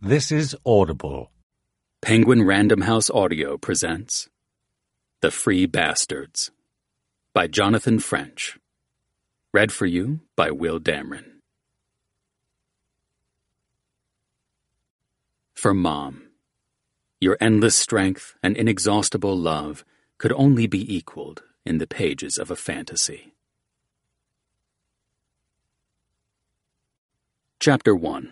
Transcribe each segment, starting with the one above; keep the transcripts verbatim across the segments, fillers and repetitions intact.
This is Audible. Penguin Random House Audio presents The Free Bastards by Jonathan French. Read for you by Will Dameron. For Mom, your endless strength and inexhaustible love could only be equaled in the pages of a fantasy. Chapter one.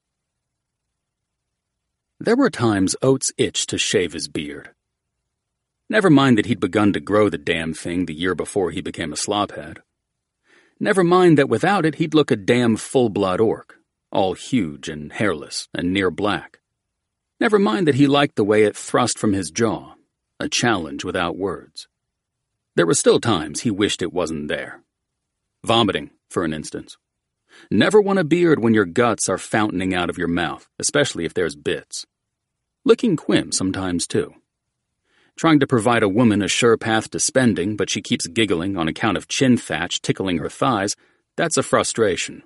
There were times Oates itched to shave his beard. Never mind that he'd begun to grow the damn thing the year before he became a slophead. Never mind that without it he'd look a damn full-blood orc, all huge and hairless and near black. Never mind that he liked the way it thrust from his jaw, a challenge without words. There were still times he wished it wasn't there. Vomiting, for an instance. Never want a beard when your guts are fountaining out of your mouth, especially if there's bits. Licking quim sometimes, too. Trying to provide a woman a sure path to spending, but she keeps giggling on account of chin thatch tickling her thighs, that's a frustration.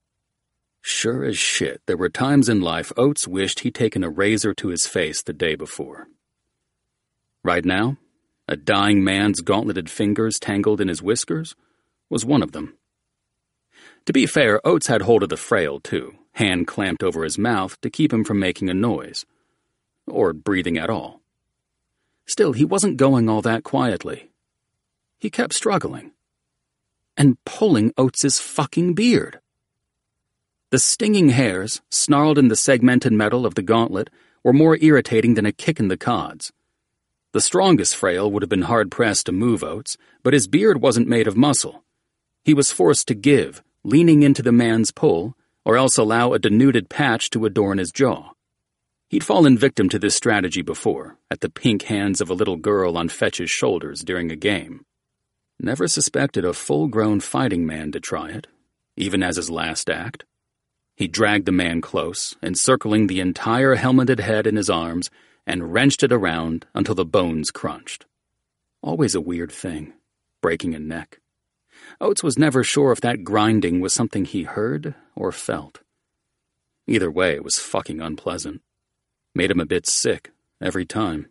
Sure as shit, there were times in life Oates wished he'd taken a razor to his face the day before. Right now, a dying man's gauntleted fingers tangled in his whiskers was one of them. To be fair, Oates had hold of the frail, too, hand clamped over his mouth to keep him from making a noise. Or breathing at all. Still, he wasn't going all that quietly. He kept struggling. And pulling Oates's fucking beard. The stinging hairs, snarled in the segmented metal of the gauntlet, were more irritating than a kick in the cods. The strongest frail would have been hard-pressed to move Oates, but his beard wasn't made of muscle. He was forced to give, leaning into the man's pull, or else allow a denuded patch to adorn his jaw. He'd fallen victim to this strategy before, at the pink hands of a little girl on Fetch's shoulders during a game. Never suspected a full-grown fighting man to try it, even as his last act. He dragged the man close, encircling the entire helmeted head in his arms, and wrenched it around until the bones crunched. Always a weird thing, breaking a neck. Oates was never sure if that grinding was something he heard or felt. Either way, it was fucking unpleasant. Made him a bit sick, every time.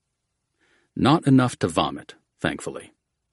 Not enough to vomit, thankfully.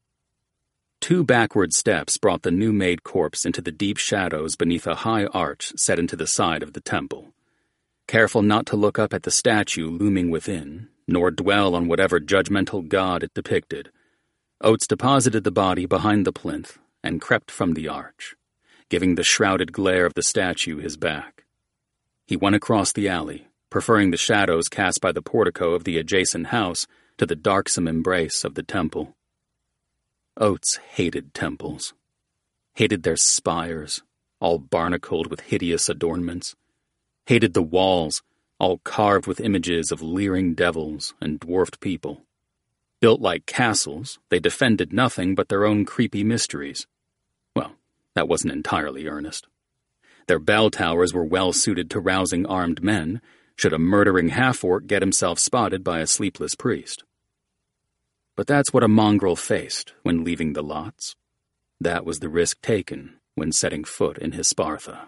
Two backward steps brought the new-made corpse into the deep shadows beneath a high arch set into the side of the temple. Careful not to look up at the statue looming within, nor dwell on whatever judgmental god it depicted, Oates deposited the body behind the plinth and crept from the arch, giving the shrouded glare of the statue his back. He went across the alley, preferring the shadows cast by the portico of the adjacent house to the darksome embrace of the temple. Oates hated temples. Hated their spires, all barnacled with hideous adornments. Hated the walls, all carved with images of leering devils and dwarfed people. Built like castles, they defended nothing but their own creepy mysteries. Well, that wasn't entirely earnest. Their bell towers were well suited to rousing armed men, should a murdering half-orc get himself spotted by a sleepless priest. But that's what a mongrel faced when leaving the lots. That was the risk taken when setting foot in Hispartha.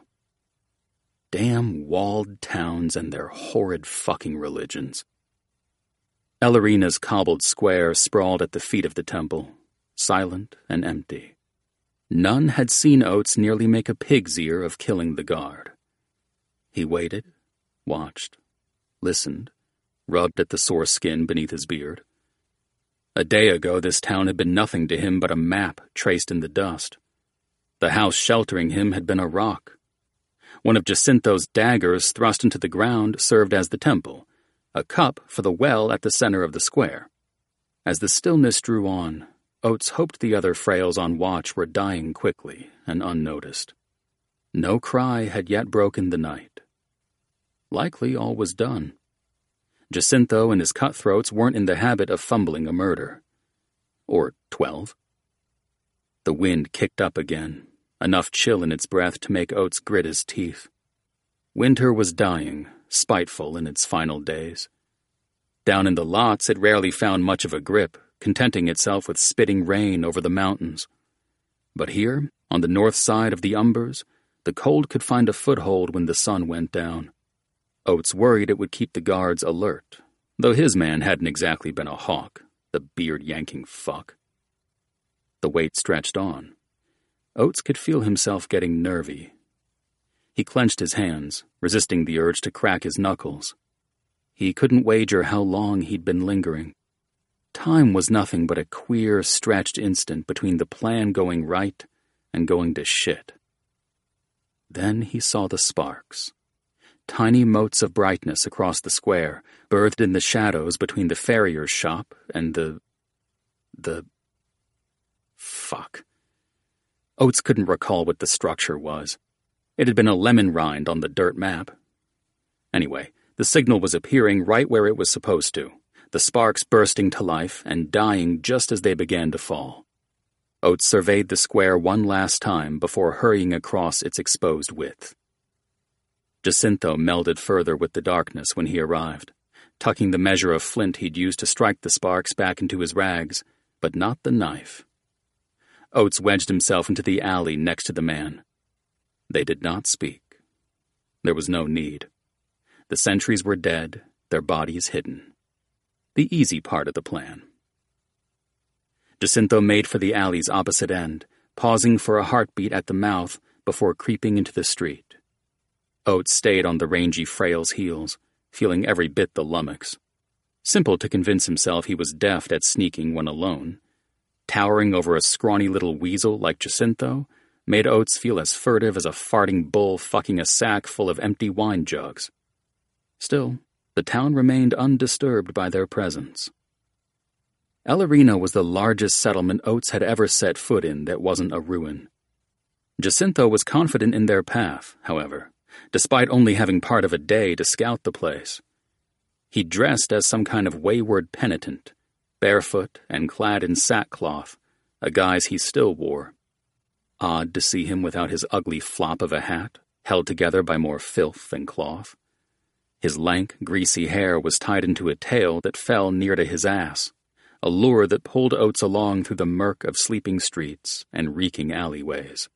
Damn walled towns and their horrid fucking religions. Ellerina's cobbled square sprawled at the feet of the temple, silent and empty. None had seen Oates nearly make a pig's ear of killing the guard. He waited, watched, listened, rubbed at the sore skin beneath his beard. A day ago this town had been nothing to him but a map traced in the dust. The house sheltering him had been a rock. One of Jacinto's daggers thrust into the ground served as the temple, a cup for the well at the center of the square. As the stillness drew on, Oates hoped the other frails on watch were dying quickly and unnoticed. No cry had yet broken the night. Likely all was done. Jacinto and his cutthroats weren't in the habit of fumbling a murder. Or twelve. The wind kicked up again, enough chill in its breath to make Oates grit his teeth. Winter was dying, spiteful in its final days. Down in the lots it rarely found much of a grip, contenting itself with spitting rain over the mountains. But here, on the north side of the Umbers, the cold could find a foothold when the sun went down. Oates worried it would keep the guards alert, though his man hadn't exactly been a hawk, the beard-yanking fuck. The wait stretched on. Oates could feel himself getting nervy. He clenched his hands, resisting the urge to crack his knuckles. He couldn't wager how long he'd been lingering. Time was nothing but a queer, stretched instant between the plan going right and going to shit. Then he saw the sparks. Tiny motes of brightness across the square, birthed in the shadows between the farrier's shop and the... the... Fuck. Oates couldn't recall what the structure was. It had been a lemon rind on the dirt map. Anyway, the signal was appearing right where it was supposed to, the sparks bursting to life and dying just as they began to fall. Oates surveyed the square one last time before hurrying across its exposed width. Jacinto melded further with the darkness when he arrived, tucking the measure of flint he'd used to strike the sparks back into his rags, but not the knife. Oates wedged himself into the alley next to the man. They did not speak. There was no need. The sentries were dead, their bodies hidden. The easy part of the plan. Jacinto made for the alley's opposite end, pausing for a heartbeat at the mouth before creeping into the street. Oates stayed on the rangy frail's heels, feeling every bit the lummox. Simple to convince himself he was deft at sneaking when alone. Towering over a scrawny little weasel like Jacinto made Oates feel as furtive as a farting bull fucking a sack full of empty wine jugs. Still, the town remained undisturbed by their presence. Ellerina was the largest settlement Oates had ever set foot in that wasn't a ruin. Jacinto was confident in their path, however, despite only having part of a day to scout the place. He dressed as some kind of wayward penitent, barefoot and clad in sackcloth, a guise he still wore. Odd to see him without his ugly flop of a hat, held together by more filth than cloth. His lank, greasy hair was tied into a tail that fell near to his ass, a lure that pulled Oates along through the murk of sleeping streets and reeking alleyways.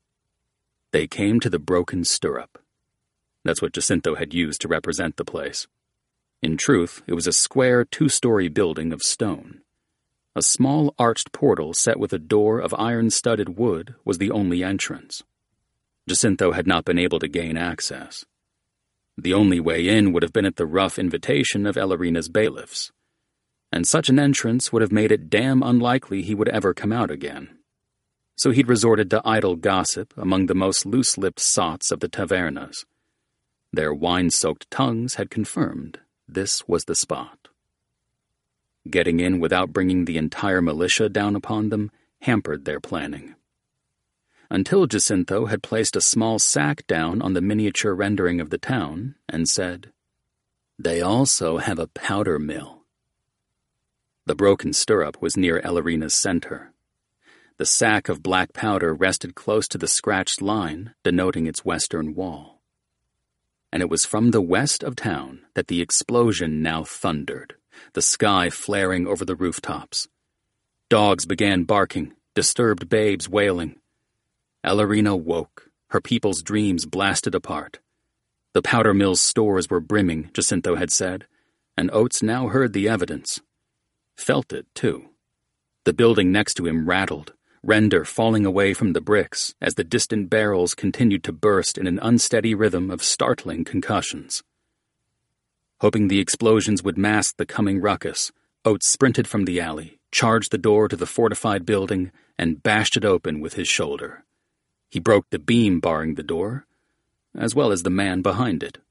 They came to the Broken Stirrup. That's what Jacinto had used to represent the place. In truth, it was a square two-story building of stone. A small arched portal set with a door of iron-studded wood was the only entrance. Jacinto had not been able to gain access. The only way in would have been at the rough invitation of Ellerina's bailiffs, and such an entrance would have made it damn unlikely he would ever come out again. So he'd resorted to idle gossip among the most loose-lipped sots of the tavernas. Their wine-soaked tongues had confirmed this was the spot. Getting in without bringing the entire militia down upon them hampered their planning. Until Jacinto had placed a small sack down on the miniature rendering of the town and said, "They also have a powder mill." The Broken Stirrup was near Ellerina's center. The sack of black powder rested close to the scratched line denoting its western wall. And it was from the west of town that the explosion now thundered, the sky flaring over the rooftops. Dogs began barking, disturbed babes wailing. Ellerina woke, her people's dreams blasted apart. The powder mill's stores were brimming, Jacinto had said, and Oates now heard the evidence. Felt it, too. The building next to him rattled, render falling away from the bricks as the distant barrels continued to burst in an unsteady rhythm of startling concussions. Hoping the explosions would mask the coming ruckus, Oates sprinted from the alley, charged the door to the fortified building, and bashed it open with his shoulder. He broke the beam barring the door, as well as the man behind it.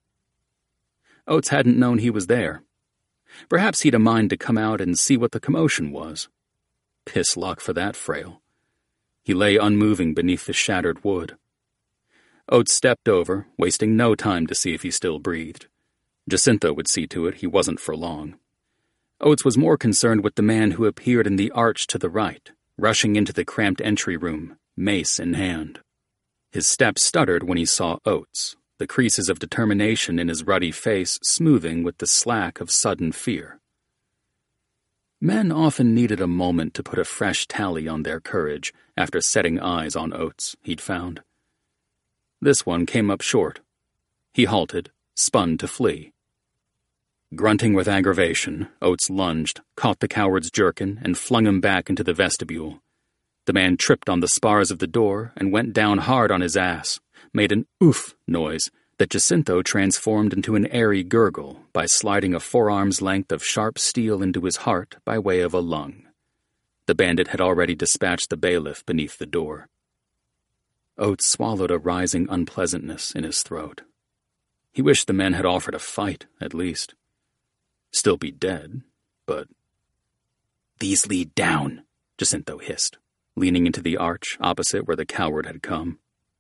Oates hadn't known he was there. Perhaps he'd a mind to come out and see what the commotion was. Piss luck for that frail. He lay unmoving beneath the shattered wood. Oates stepped over, wasting no time to see if he still breathed. Jacinto would see to it he wasn't for long. Oates was more concerned with the man who appeared in the arch to the right, rushing into the cramped entry room, mace in hand. His step stuttered when he saw Oates, the creases of determination in his ruddy face smoothing with the slack of sudden fear. Men often needed a moment to put a fresh tally on their courage after setting eyes on Oates, he'd found. This one came up short. He halted, spun to flee. Grunting with aggravation, Oates lunged, caught the coward's jerkin, and flung him back into the vestibule. The man tripped on the spars of the door and went down hard on his ass, made an oof noise that Jacinto transformed into an airy gurgle by sliding a forearm's length of sharp steel into his heart by way of a lung. The bandit had already dispatched the bailiff beneath the door. Oates swallowed a rising unpleasantness in his throat. He wished the men had offered a fight, at least. Still be dead, but... "These lead down," Jacinto hissed, leaning into the arch opposite where the coward had come.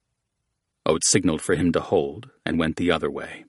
Oates signaled for him to hold and went the other way.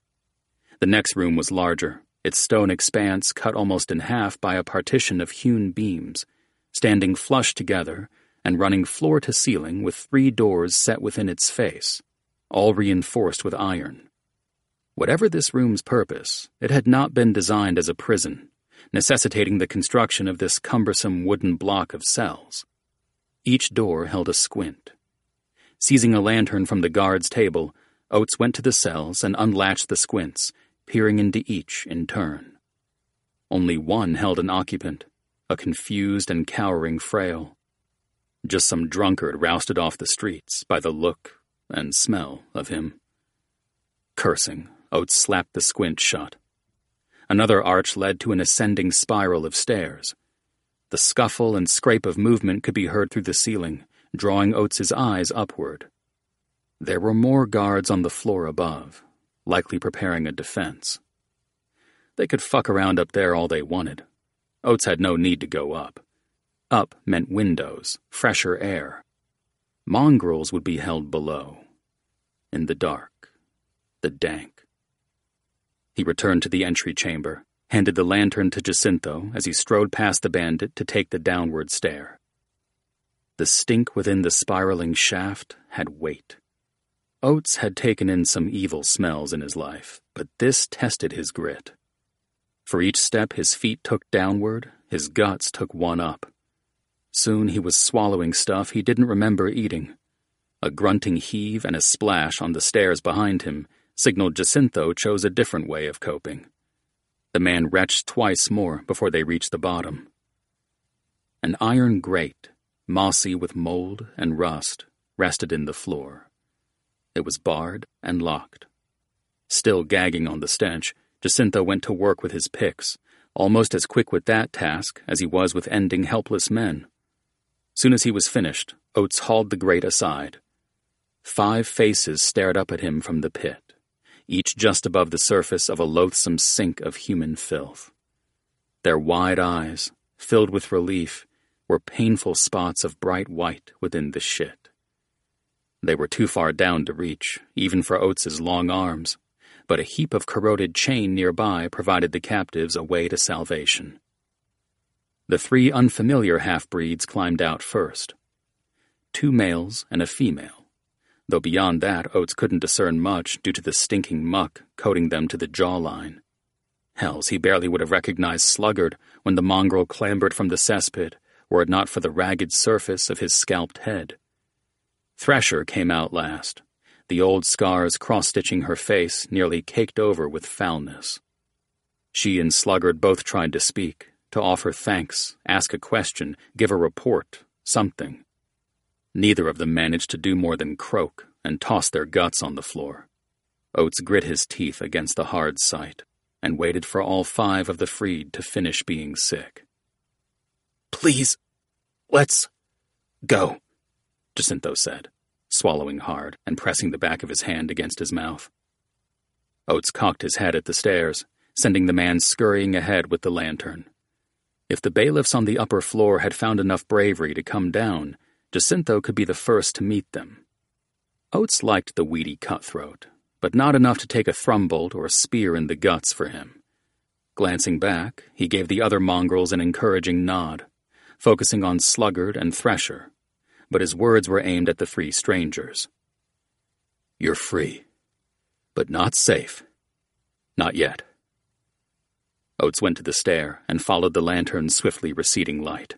The next room was larger, its stone expanse cut almost in half by a partition of hewn beams, standing flush together and running floor to ceiling with three doors set within its face, all reinforced with iron. Whatever this room's purpose, it had not been designed as a prison, necessitating the construction of this cumbersome wooden block of cells. Each door held a squint. Seizing a lantern from the guard's table, Oates went to the cells and unlatched the squints, peering into each in turn. Only one held an occupant, a confused and cowering frail. Just some drunkard rousted off the streets by the look and smell of him. Cursing, Oates slapped the squint shut. Another arch led to an ascending spiral of stairs. The scuffle and scrape of movement could be heard through the ceiling, drawing Oates's eyes upward. There were more guards on the floor above, likely preparing a defense. They could fuck around up there all they wanted. Oates had no need to go up. Up meant windows, fresher air. Mongrels would be held below. In the dark. The dank. He returned to the entry chamber, handed the lantern to Jacinto as he strode past the bandit to take the downward stair. The stink within the spiraling shaft had weight. Oates had taken in some evil smells in his life, but this tested his grit. For each step his feet took downward, his guts took one up. Soon he was swallowing stuff he didn't remember eating. A grunting heave and a splash on the stairs behind him signaled Jacinto chose a different way of coping. The man retched twice more before they reached the bottom. An iron grate, mossy with mold and rust, rested in the floor. It was barred and locked. Still gagging on the stench, Jacinto went to work with his picks, almost as quick with that task as he was with ending helpless men. Soon as he was finished, Oates hauled the grate aside. Five faces stared up at him from the pit, each just above the surface of a loathsome sink of human filth. Their wide eyes, filled with relief, were painful spots of bright white within the shit. They were too far down to reach, even for Oates's long arms, but a heap of corroded chain nearby provided the captives a way to salvation. The three unfamiliar half-breeds climbed out first. Two males and a female, though beyond that Oates couldn't discern much due to the stinking muck coating them to the jawline. Hells, he barely would have recognized Sluggard when the mongrel clambered from the cesspit, were it not for the ragged surface of his scalped head. Thresher came out last, the old scars cross-stitching her face nearly caked over with foulness. She and Sluggard both tried to speak, to offer thanks, ask a question, give a report, something. Neither of them managed to do more than croak and toss their guts on the floor. Oates grit his teeth against the hard sight and waited for all five of the freed to finish being sick. "Please, let's go," Jacinto said, swallowing hard and pressing the back of his hand against his mouth. Oates cocked his head at the stairs, sending the man scurrying ahead with the lantern. If the bailiffs on the upper floor had found enough bravery to come down, Jacinto could be the first to meet them. Oates liked the weedy cutthroat, but not enough to take a thrumbbolt or a spear in the guts for him. Glancing back, he gave the other mongrels an encouraging nod, focusing on Sluggard and Thresher, but his words were aimed at the three strangers. "You're free, but not safe. Not yet." Oates went to the stair and followed the lantern's swiftly receding light.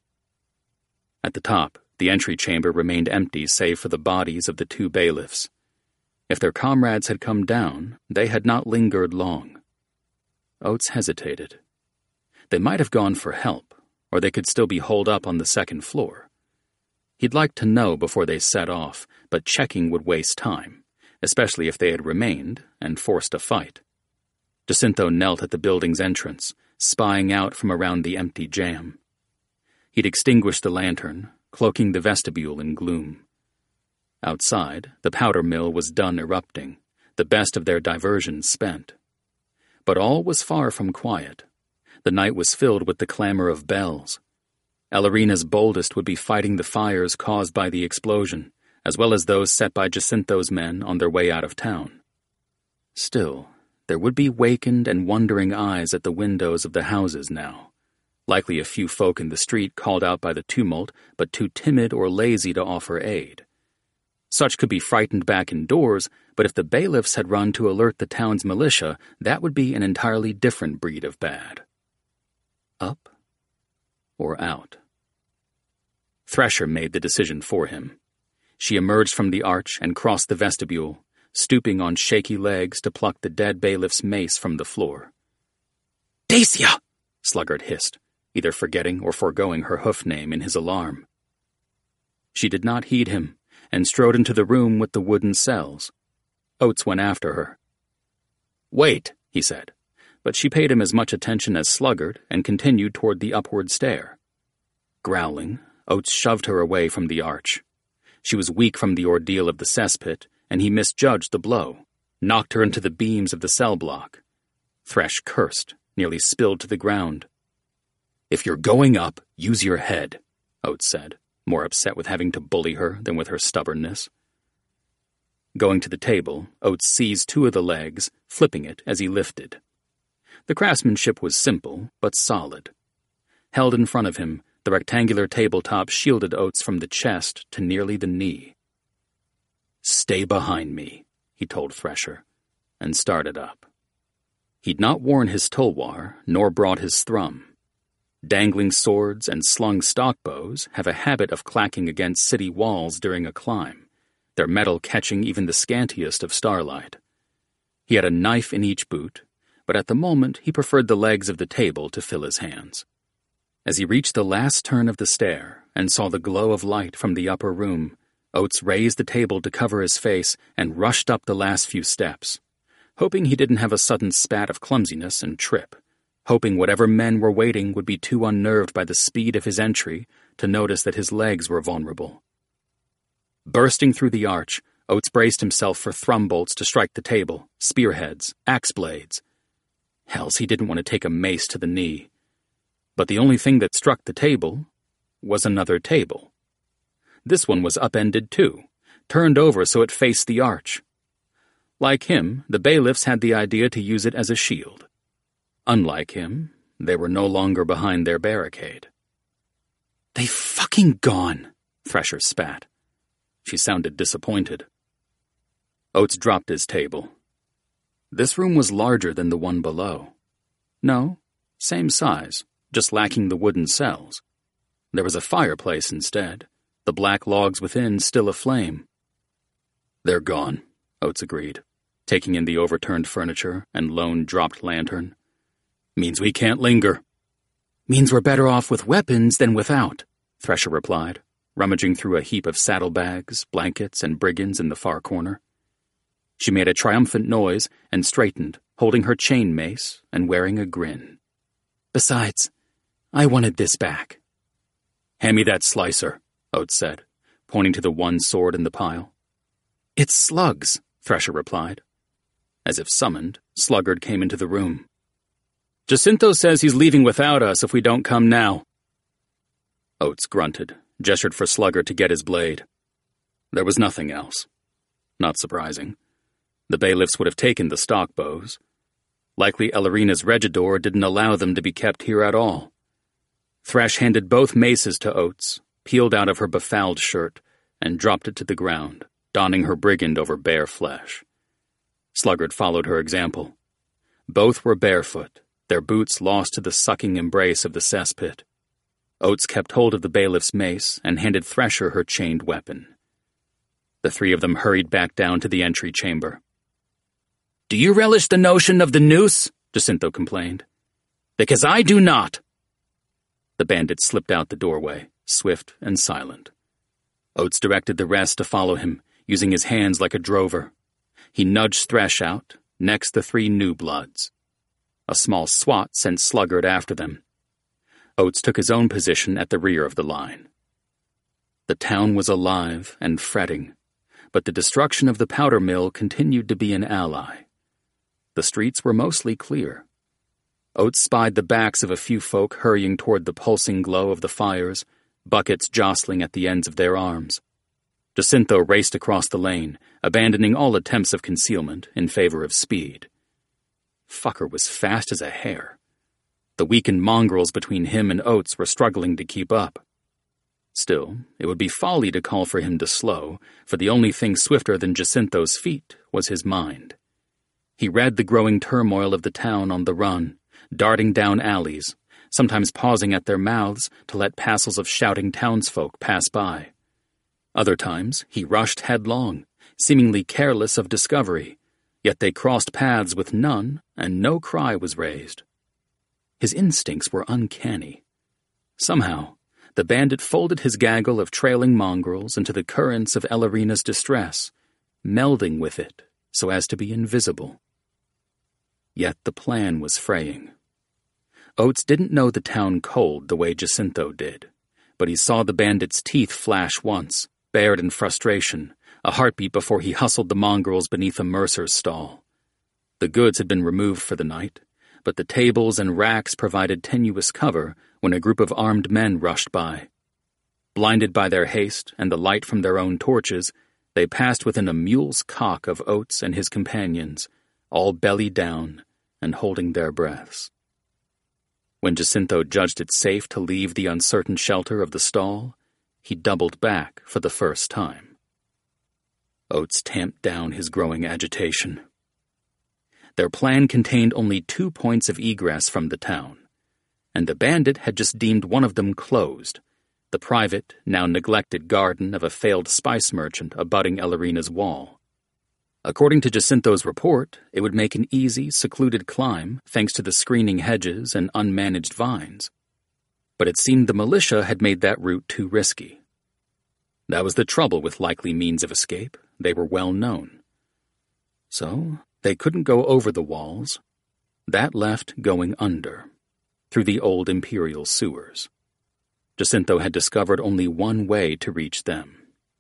At the top, the entry chamber remained empty save for the bodies of the two bailiffs. If their comrades had come down, they had not lingered long. Oates hesitated. They might have gone for help, or they could still be holed up on the second floor. He'd like to know before they set off, but checking would waste time, especially if they had remained and forced a fight. Jacinto knelt at the building's entrance, spying out from around the empty jam. He'd extinguished the lantern, cloaking the vestibule in gloom. Outside, the powder mill was done erupting, the best of their diversions spent. But all was far from quiet. The night was filled with the clamor of bells. Elarina's boldest would be fighting the fires caused by the explosion, as well as those set by Jacinto's men on their way out of town. Still, there would be wakened and wondering eyes at the windows of the houses now, likely a few folk in the street called out by the tumult, but too timid or lazy to offer aid. Such could be frightened back indoors, but if the bailiffs had run to alert the town's militia, that would be an entirely different breed of bad. Up or out? Thresher made the decision for him. She emerged from the arch and crossed the vestibule, stooping on shaky legs to pluck the dead bailiff's mace from the floor. "Dacia!" Sluggard hissed, either forgetting or foregoing her hoof name in his alarm. She did not heed him, and strode into the room with the wooden cells. Oates went after her. "Wait," he said, but she paid him as much attention as Sluggard and continued toward the upward stair. Growling, Oates shoved her away from the arch. She was weak from the ordeal of the cesspit, and he misjudged the blow, knocked her into the beams of the cell block. Thresh cursed, nearly spilled to the ground. "If you're going up, use your head," Oates said, more upset with having to bully her than with her stubbornness. Going to the table, Oates seized two of the legs, flipping it as he lifted. The craftsmanship was simple, but solid. Held in front of him, the rectangular tabletop shielded Oates from the chest to nearly the knee. "Stay behind me," he told Thresher, and started up. He'd not worn his tulwar, nor brought his thrum. Dangling swords and slung stock bows have a habit of clacking against city walls during a climb, their metal catching even the scantiest of starlight. He had a knife in each boot, but at the moment he preferred the legs of the table to fill his hands. As he reached the last turn of the stair and saw the glow of light from the upper room, Oates raised the table to cover his face and rushed up the last few steps, hoping he didn't have a sudden spat of clumsiness and trip, hoping whatever men were waiting would be too unnerved by the speed of his entry to notice that his legs were vulnerable. Bursting through the arch, Oates braced himself for thrum bolts to strike the table, spearheads, axe blades. Hells, he didn't want to take a mace to the knee. But the only thing that struck the table was another table. This one was upended too, turned over so it faced the arch. Like him, the bailiffs had the idea to use it as a shield. Unlike him, they were no longer behind their barricade. "They've fucking gone," Thresher spat. She sounded disappointed. Oates dropped his table. This room was larger than the one below. No, same size, just lacking the wooden cells. There was a fireplace instead, the black logs within still aflame. "They're gone," Oates agreed, taking in the overturned furniture and lone dropped lantern. "Means we can't linger." "Means we're better off with weapons than without," Thresher replied, rummaging through a heap of saddlebags, blankets, and brigands in the far corner. She made a triumphant noise and straightened, holding her chain mace and wearing a grin. "Besides, I wanted this back." "Hand me that slicer," Oates said, pointing to the one sword in the pile. "It's Slugs," Thresher replied. As if summoned, Sluggard came into the room. "Jacinto says he's leaving without us if we don't come now." Oates grunted, gestured for Sluggard to get his blade. There was nothing else. Not surprising. The bailiffs would have taken the stock bows. Likely Elarina's regidor didn't allow them to be kept here at all. Thresh handed both maces to Oates, peeled out of her befouled shirt, and dropped it to the ground, donning her brigand over bare flesh. Sluggard followed her example. Both were barefoot, their boots lost to the sucking embrace of the cesspit. Oates kept hold of the bailiff's mace and handed Thresher her chained weapon. The three of them hurried back down to the entry chamber. "Do you relish the notion of the noose?" Jacinto complained. "Because I do not." The bandit slipped out the doorway, swift and silent. Oates directed the rest to follow him, using his hands like a drover. He nudged Thresh out, next the three new bloods. A small SWAT sent Sluggard after them. Oates took his own position at the rear of the line. The town was alive and fretting, but the destruction of the powder mill continued to be an ally. The streets were mostly clear. Oates spied the backs of a few folk hurrying toward the pulsing glow of the fires, buckets jostling at the ends of their arms. Jacinto raced across the lane, abandoning all attempts of concealment in favor of speed. Fucker was fast as a hare. The weakened mongrels between him and Oates were struggling to keep up. Still, it would be folly to call for him to slow, for the only thing swifter than Jacinto's feet was his mind. He read the growing turmoil of the town on the run, darting down alleys, sometimes pausing at their mouths to let passels of shouting townsfolk pass by. Other times, he rushed headlong, seemingly careless of discovery, yet they crossed paths with none, and no cry was raised. His instincts were uncanny. Somehow, the bandit folded his gaggle of trailing mongrels into the currents of Ellerina's distress, melding with it so as to be invisible. Yet the plan was fraying. Oates didn't know the town cold the way Jacinto did, but he saw the bandit's teeth flash once, bared in frustration, a heartbeat before he hustled the mongrels beneath a mercer's stall. The goods had been removed for the night, but the tables and racks provided tenuous cover when a group of armed men rushed by. Blinded by their haste and the light from their own torches, they passed within a mule's cock of Oates and his companions, all belly down and holding their breaths. When Jacinto judged it safe to leave the uncertain shelter of the stall, he doubled back for the first time. Oates tamped down his growing agitation. Their plan contained only two points of egress from the town, and the bandit had just deemed one of them closed, the private, now neglected garden of a failed spice merchant abutting Ellerina's wall. According to Jacinto's report, it would make an easy, secluded climb thanks to the screening hedges and unmanaged vines. But it seemed the militia had made that route too risky. That was the trouble with likely means of escape. They were well known. So, they couldn't go over the walls. That left going under, through the old imperial sewers. Jacinto had discovered only one way to reach them.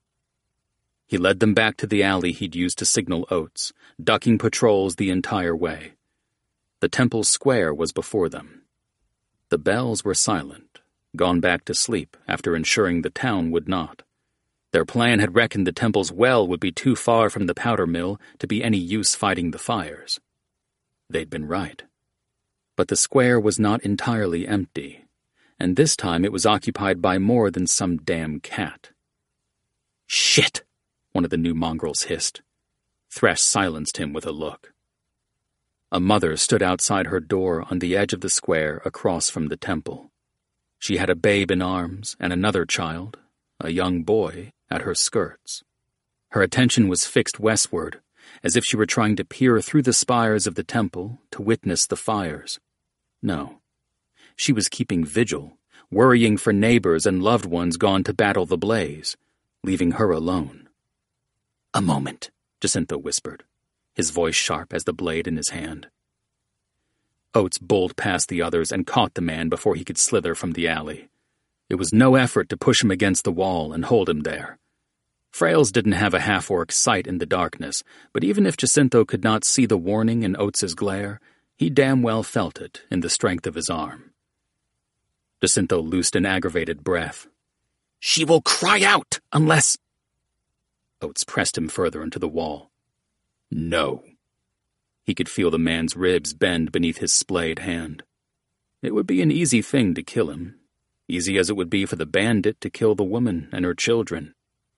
He led them back to the alley he'd used to signal Oates, ducking patrols the entire way. The temple square was before them. The bells were silent, gone back to sleep after ensuring the town would not. Their plan had reckoned the temple's well would be too far from the powder mill to be any use fighting the fires. They'd been right. But the square was not entirely empty, and this time it was occupied by more than some damn cat. "Shit!" one of the new mongrels hissed. Thresh silenced him with a look. A mother stood outside her door on the edge of the square across from the temple. She had a babe in arms and another child, a young boy, at her skirts. Her attention was fixed westward, as if she were trying to peer through the spires of the temple to witness the fires. No, she was keeping vigil, worrying for neighbors and loved ones gone to battle the blaze, leaving her alone. "A moment," Jacinto whispered, his voice sharp as the blade in his hand. Oates bowled past the others and caught the man before he could slither from the alley. It was no effort to push him against the wall and hold him there. Frails didn't have a half-orc sight in the darkness, but even if Jacinto could not see the warning in Oates's glare, he damn well felt it in the strength of his arm. Jacinto loosed an aggravated breath. "She will cry out, unless—" Oates pressed him further into the wall. "No." He could feel the man's ribs bend beneath his splayed hand. It would be an easy thing to kill him, easy as it would be for the bandit to kill the woman and her children.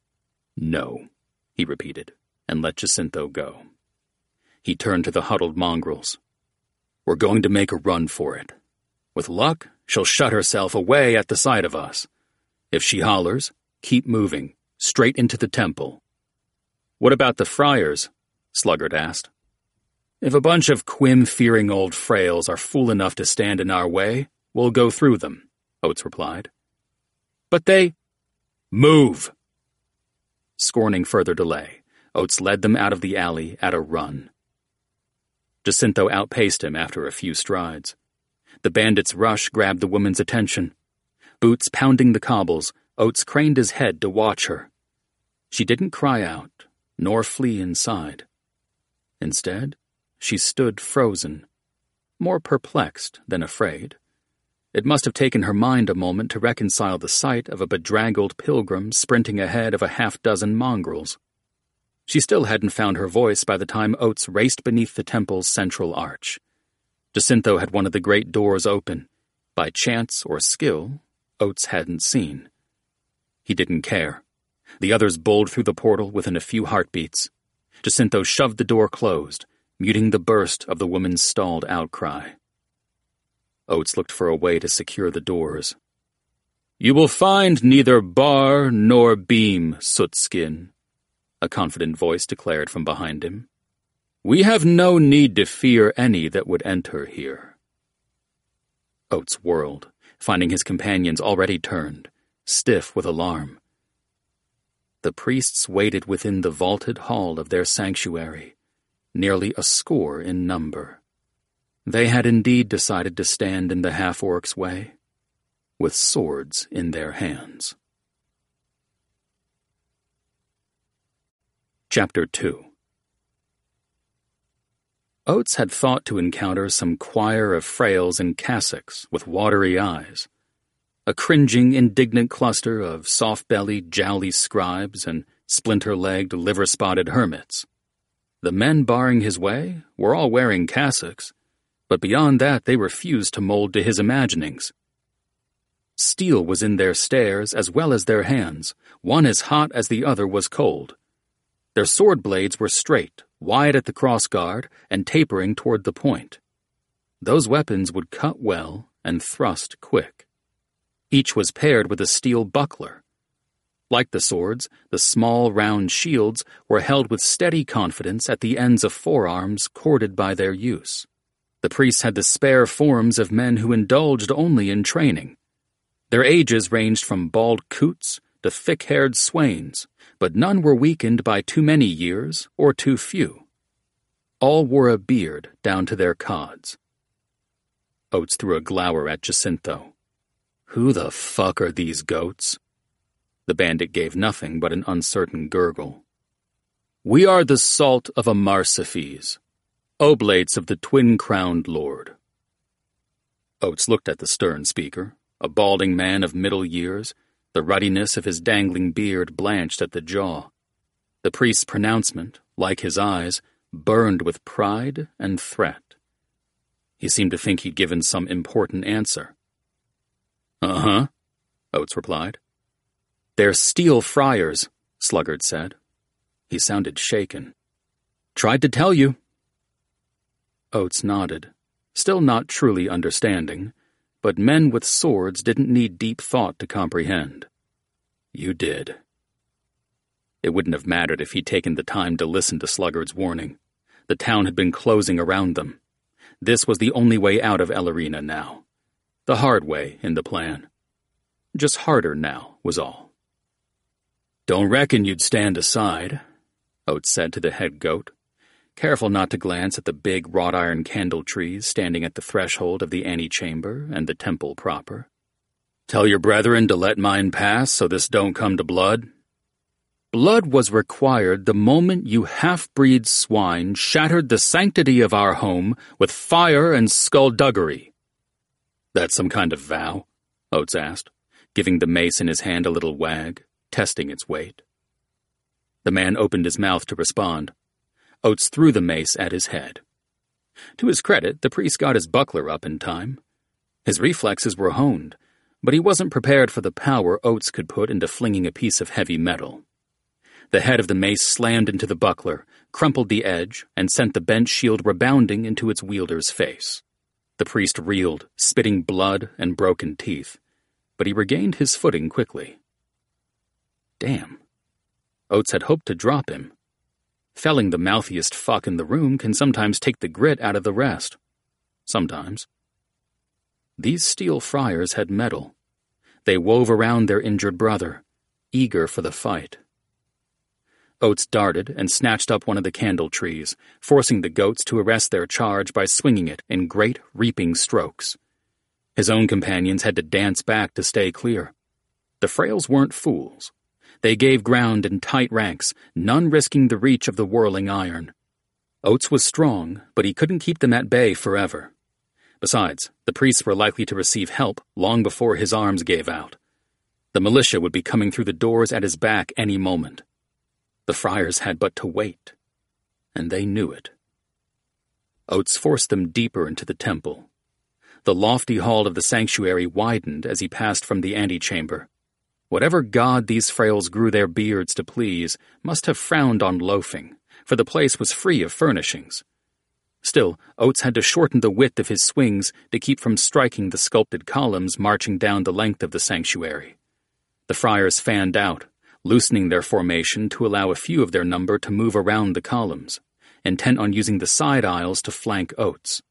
"No," he repeated, and let Jacinto go. He turned to the huddled mongrels. "We're going to make a run for it. With luck, she'll shut herself away at the sight of us. If she hollers, keep moving, straight into the temple. What about the friars? Sluggard asked. If a bunch of quim-fearing old frails are fool enough to stand in our way, we'll go through them, Oates replied. But they... Move! Scorning further delay, Oates led them out of the alley at a run. Jacinto outpaced him after a few strides. The bandit's rush grabbed the woman's attention. Boots pounding the cobbles, Oates craned his head to watch her. She didn't cry out, nor flee inside. Instead, she stood frozen, more perplexed than afraid. It must have taken her mind a moment to reconcile the sight of a bedraggled pilgrim sprinting ahead of a half-dozen mongrels. She still hadn't found her voice by the time Oates raced beneath the temple's central arch. Jacinto had one of the great doors open. By chance or skill, Oates hadn't seen. He didn't care. The others bowled through the portal within a few heartbeats. Jacinto shoved the door closed, muting the burst of the woman's stalled outcry. Oates looked for a way to secure the doors. You will find neither bar nor beam, Sootskin, a confident voice declared from behind him. We have no need to fear any that would enter here. Oates whirled, finding his companions already turned, stiff with alarm. The priests waited within the vaulted hall of their sanctuary, nearly a score in number. They had indeed decided to stand in the half-orc's way, with swords in their hands. Chapter two. Oates had thought to encounter some choir of frails in cassocks with watery eyes, a cringing, indignant cluster of soft-bellied, jowly scribes and splinter-legged, liver-spotted hermits. The men barring his way were all wearing cassocks, but beyond that they refused to mold to his imaginings. Steel was in their stares as well as their hands, one as hot as the other was cold. Their sword blades were straight, wide at the crossguard, and tapering toward the point. Those weapons would cut well and thrust quick. Each was paired with a steel buckler. Like the swords, the small, round shields were held with steady confidence at the ends of forearms corded by their use. The priests had the spare forms of men who indulged only in training. Their ages ranged from bald coots to thick-haired swains, but none were weakened by too many years or too few. All wore a beard down to their cods. Oates threw a glower at Jacinto. Who the fuck are these goats? The bandit gave nothing but an uncertain gurgle. We are the salt of Amarsaphese, oblates of the twin-crowned lord. Oates looked at the stern speaker, a balding man of middle years, the ruddiness of his dangling beard blanched at the jaw. The priest's pronouncement, like his eyes, burned with pride and threat. He seemed to think he'd given some important answer. Uh-huh, Oates replied. They're steel friars, Sluggard said. He sounded shaken. Tried to tell you. Oates nodded, still not truly understanding, but men with swords didn't need deep thought to comprehend. You did. It wouldn't have mattered if he'd taken the time to listen to Sluggard's warning. The town had been closing around them. This was the only way out of El Arena now. The hard way in the plan. Just harder now, was all. Don't reckon you'd stand aside, Oates said to the head goat, careful not to glance at the big wrought-iron candle trees standing at the threshold of the antechamber and the temple proper. Tell your brethren to let mine pass so this don't come to blood. Blood was required the moment you half-breed swine shattered the sanctity of our home with fire and skullduggery. That's some kind of vow? Oates asked, giving the mace in his hand a little wag, testing its weight. The man opened his mouth to respond. Oates threw the mace at his head. To his credit, the priest got his buckler up in time. His reflexes were honed, but he wasn't prepared for the power Oates could put into flinging a piece of heavy metal. The head of the mace slammed into the buckler, crumpled the edge, and sent the bent shield rebounding into its wielder's face. The priest reeled, spitting blood and broken teeth, but he regained his footing quickly. Damn. Oates had hoped to drop him. Felling the mouthiest fuck in the room can sometimes take the grit out of the rest. Sometimes. These steel friars had mettle. They wove around their injured brother, eager for the fight. Oates darted and snatched up one of the candle trees, forcing the goats to arrest their charge by swinging it in great reaping strokes. His own companions had to dance back to stay clear. The frails weren't fools. They gave ground in tight ranks, none risking the reach of the whirling iron. Oates was strong, but he couldn't keep them at bay forever. Besides, the priests were likely to receive help long before his arms gave out. The militia would be coming through the doors at his back any moment. The friars had but to wait, and they knew it. Oates forced them deeper into the temple. The lofty hall of the sanctuary widened as he passed from the antechamber. Whatever god these frails grew their beards to please must have frowned on loafing, for the place was free of furnishings. Still, Oates had to shorten the width of his swings to keep from striking the sculpted columns marching down the length of the sanctuary. The friars fanned out, loosening their formation to allow a few of their number to move around the columns, intent on using the side aisles to flank Oates.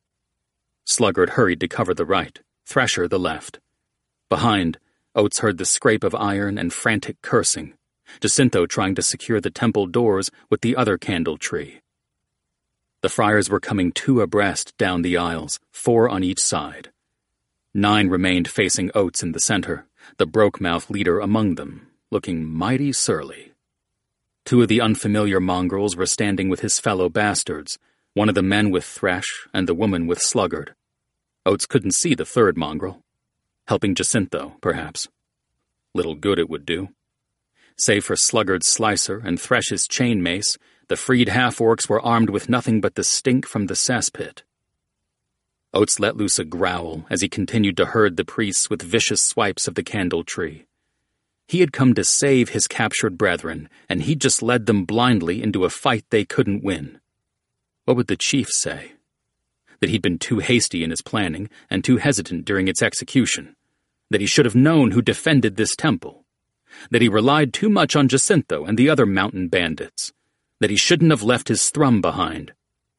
Sluggard hurried to cover the right, Thresher the left. Behind, Oates heard the scrape of iron and frantic cursing, Jacinto trying to secure the temple doors with the other candle tree. The friars were coming two abreast down the aisles, four on each side. Nine remained facing Oates in the center, the broke-mouthed leader among them, looking mighty surly. Two of the unfamiliar mongrels were standing with his fellow bastards, one of the men with Thresh and the woman with Sluggard. Oates couldn't see the third mongrel. Helping Jacinto, perhaps. Little good it would do. Save for Sluggard's slicer and Thresh's chain mace, the freed half-orcs were armed with nothing but the stink from the cesspit. Oates let loose a growl as he continued to herd the priests with vicious swipes of the candle tree. He had come to save his captured brethren, and he'd just led them blindly into a fight they couldn't win. What would the chief say? That he'd been too hasty in his planning and too hesitant during its execution. That he should have known who defended this temple. That he relied too much on Jacinto and the other mountain bandits. That he shouldn't have left his thrum behind.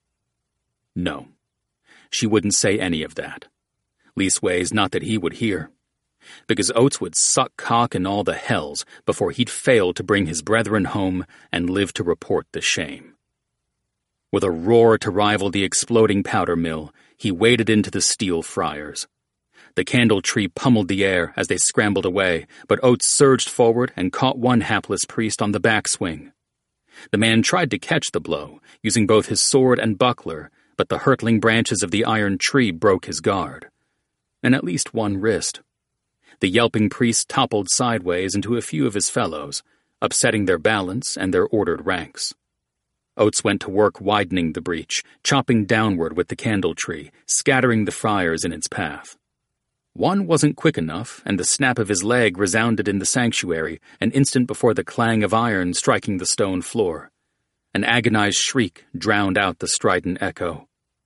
No, she wouldn't say any of that. Leastways, not that he would hear. Because Oates would suck cock in all the hells before he'd fail to bring his brethren home and live to report the shame. With a roar to rival the exploding powder mill, he waded into the steel friars. The candle tree pummeled the air as they scrambled away, but Oates surged forward and caught one hapless priest on the backswing. The man tried to catch the blow, using both his sword and buckler, but the hurtling branches of the iron tree broke his guard. And at least one wrist. The yelping priest toppled sideways into a few of his fellows, upsetting their balance and their ordered ranks. Oates went to work widening the breach, chopping downward with the candle tree, scattering the friars in its path. One wasn't quick enough, and the snap of his leg resounded in the sanctuary an instant before the clang of iron striking the stone floor. An agonized shriek drowned out the strident echo.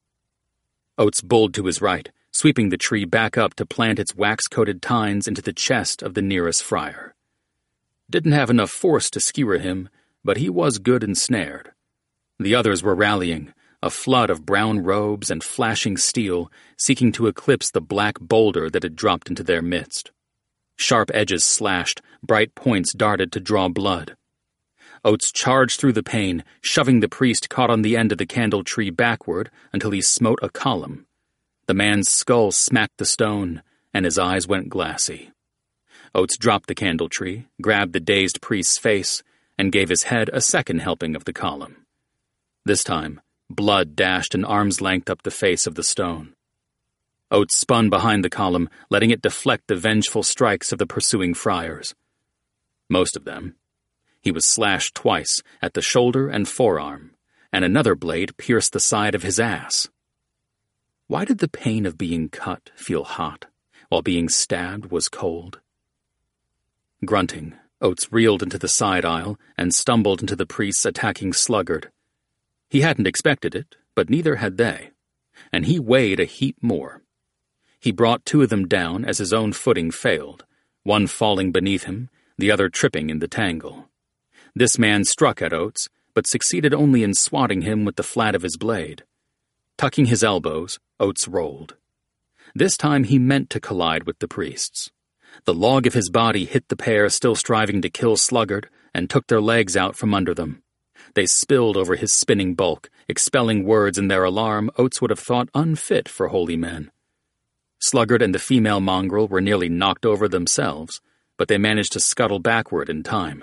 Oates bulled to his right, sweeping the tree back up to plant its wax-coated tines into the chest of the nearest friar. Didn't have enough force to skewer him, but he was good ensnared. The others were rallying, a flood of brown robes and flashing steel, seeking to eclipse the black boulder that had dropped into their midst. Sharp edges slashed, bright points darted to draw blood. Oates charged through the pain, shoving the priest caught on the end of the candle tree backward until he smote a column. The man's skull smacked the stone, and his eyes went glassy. Oates dropped the candle tree, grabbed the dazed priest's face, and gave his head a second helping of the column. This time, blood dashed an arm's length up the face of the stone. Oates spun behind the column, letting it deflect the vengeful strikes of the pursuing friars. Most of them. He was slashed twice, at the shoulder and forearm, and another blade pierced the side of his ass. Why did the pain of being cut feel hot, while being stabbed was cold? Grunting, Oates reeled into the side aisle and stumbled into the priests attacking Sluggard. He hadn't expected it, but neither had they, and he weighed a heap more. He brought two of them down as his own footing failed, one falling beneath him, the other tripping in the tangle. This man struck at Oates, but succeeded only in swatting him with the flat of his blade. Tucking his elbows, Oates rolled. This time he meant to collide with the priests. The log of his body hit the pair still striving to kill Sluggard and took their legs out from under them. They spilled over his spinning bulk, expelling words in their alarm Oates would have thought unfit for holy men. Sluggard and the female mongrel were nearly knocked over themselves, but they managed to scuttle backward in time.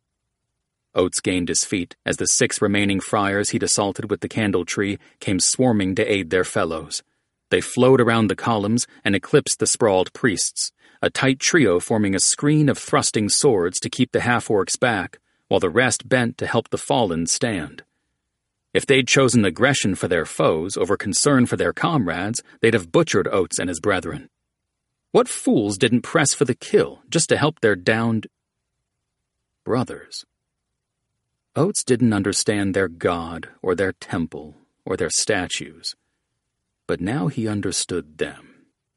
Oates gained his feet as the six remaining friars he'd assaulted with the candle tree came swarming to aid their fellows. They flowed around the columns and eclipsed the sprawled priests, a tight trio forming a screen of thrusting swords to keep the half-orcs back, while the rest bent to help the fallen stand. If they'd chosen aggression for their foes over concern for their comrades, they'd have butchered Oates and his brethren. What fools didn't press for the kill just to help their downed brothers? Oates didn't understand their god or their temple or their statues, but now he understood them.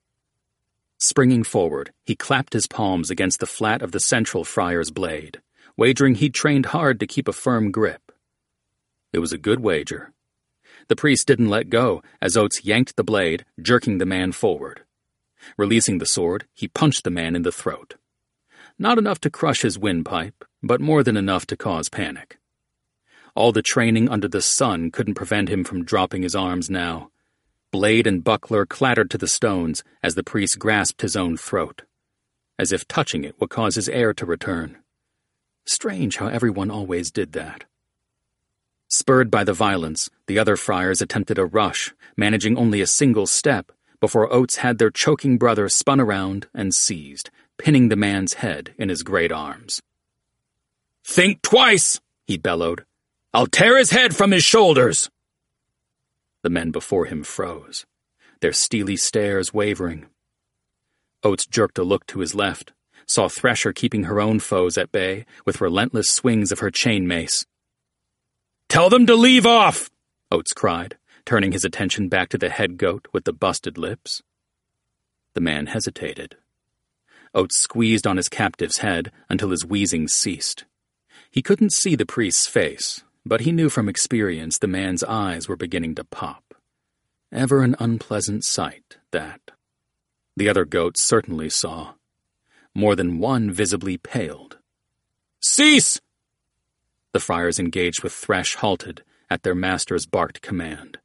Springing forward, he clapped his palms against the flat of the central friar's blade, wagering he'd trained hard to keep a firm grip. It was a good wager. The priest didn't let go as Oates yanked the blade, jerking the man forward. Releasing the sword, he punched the man in the throat. Not enough to crush his windpipe, but more than enough to cause panic. All the training under the sun couldn't prevent him from dropping his arms now. Blade and buckler clattered to the stones as the priest grasped his own throat, as if touching it would cause his air to return. Strange how everyone always did that. Spurred by the violence, the other friars attempted a rush, managing only a single step, before Oates had their choking brother spun around and seized, pinning the man's head in his great arms. "Think twice!" he bellowed. "I'll tear his head from his shoulders!" The men before him froze, their steely stares wavering. Oates jerked a look to his left, saw Thresher keeping her own foes at bay with relentless swings of her chain mace. "Tell them to leave off!" Oates cried, turning his attention back to the head goat with the busted lips. The man hesitated. Oates squeezed on his captive's head until his wheezing ceased. He couldn't see the priest's face, but he knew from experience the man's eyes were beginning to pop. Ever an unpleasant sight, that. The other goats certainly saw. More than one visibly paled. "Cease!" The friars engaged with Thresh halted at their master's barked command.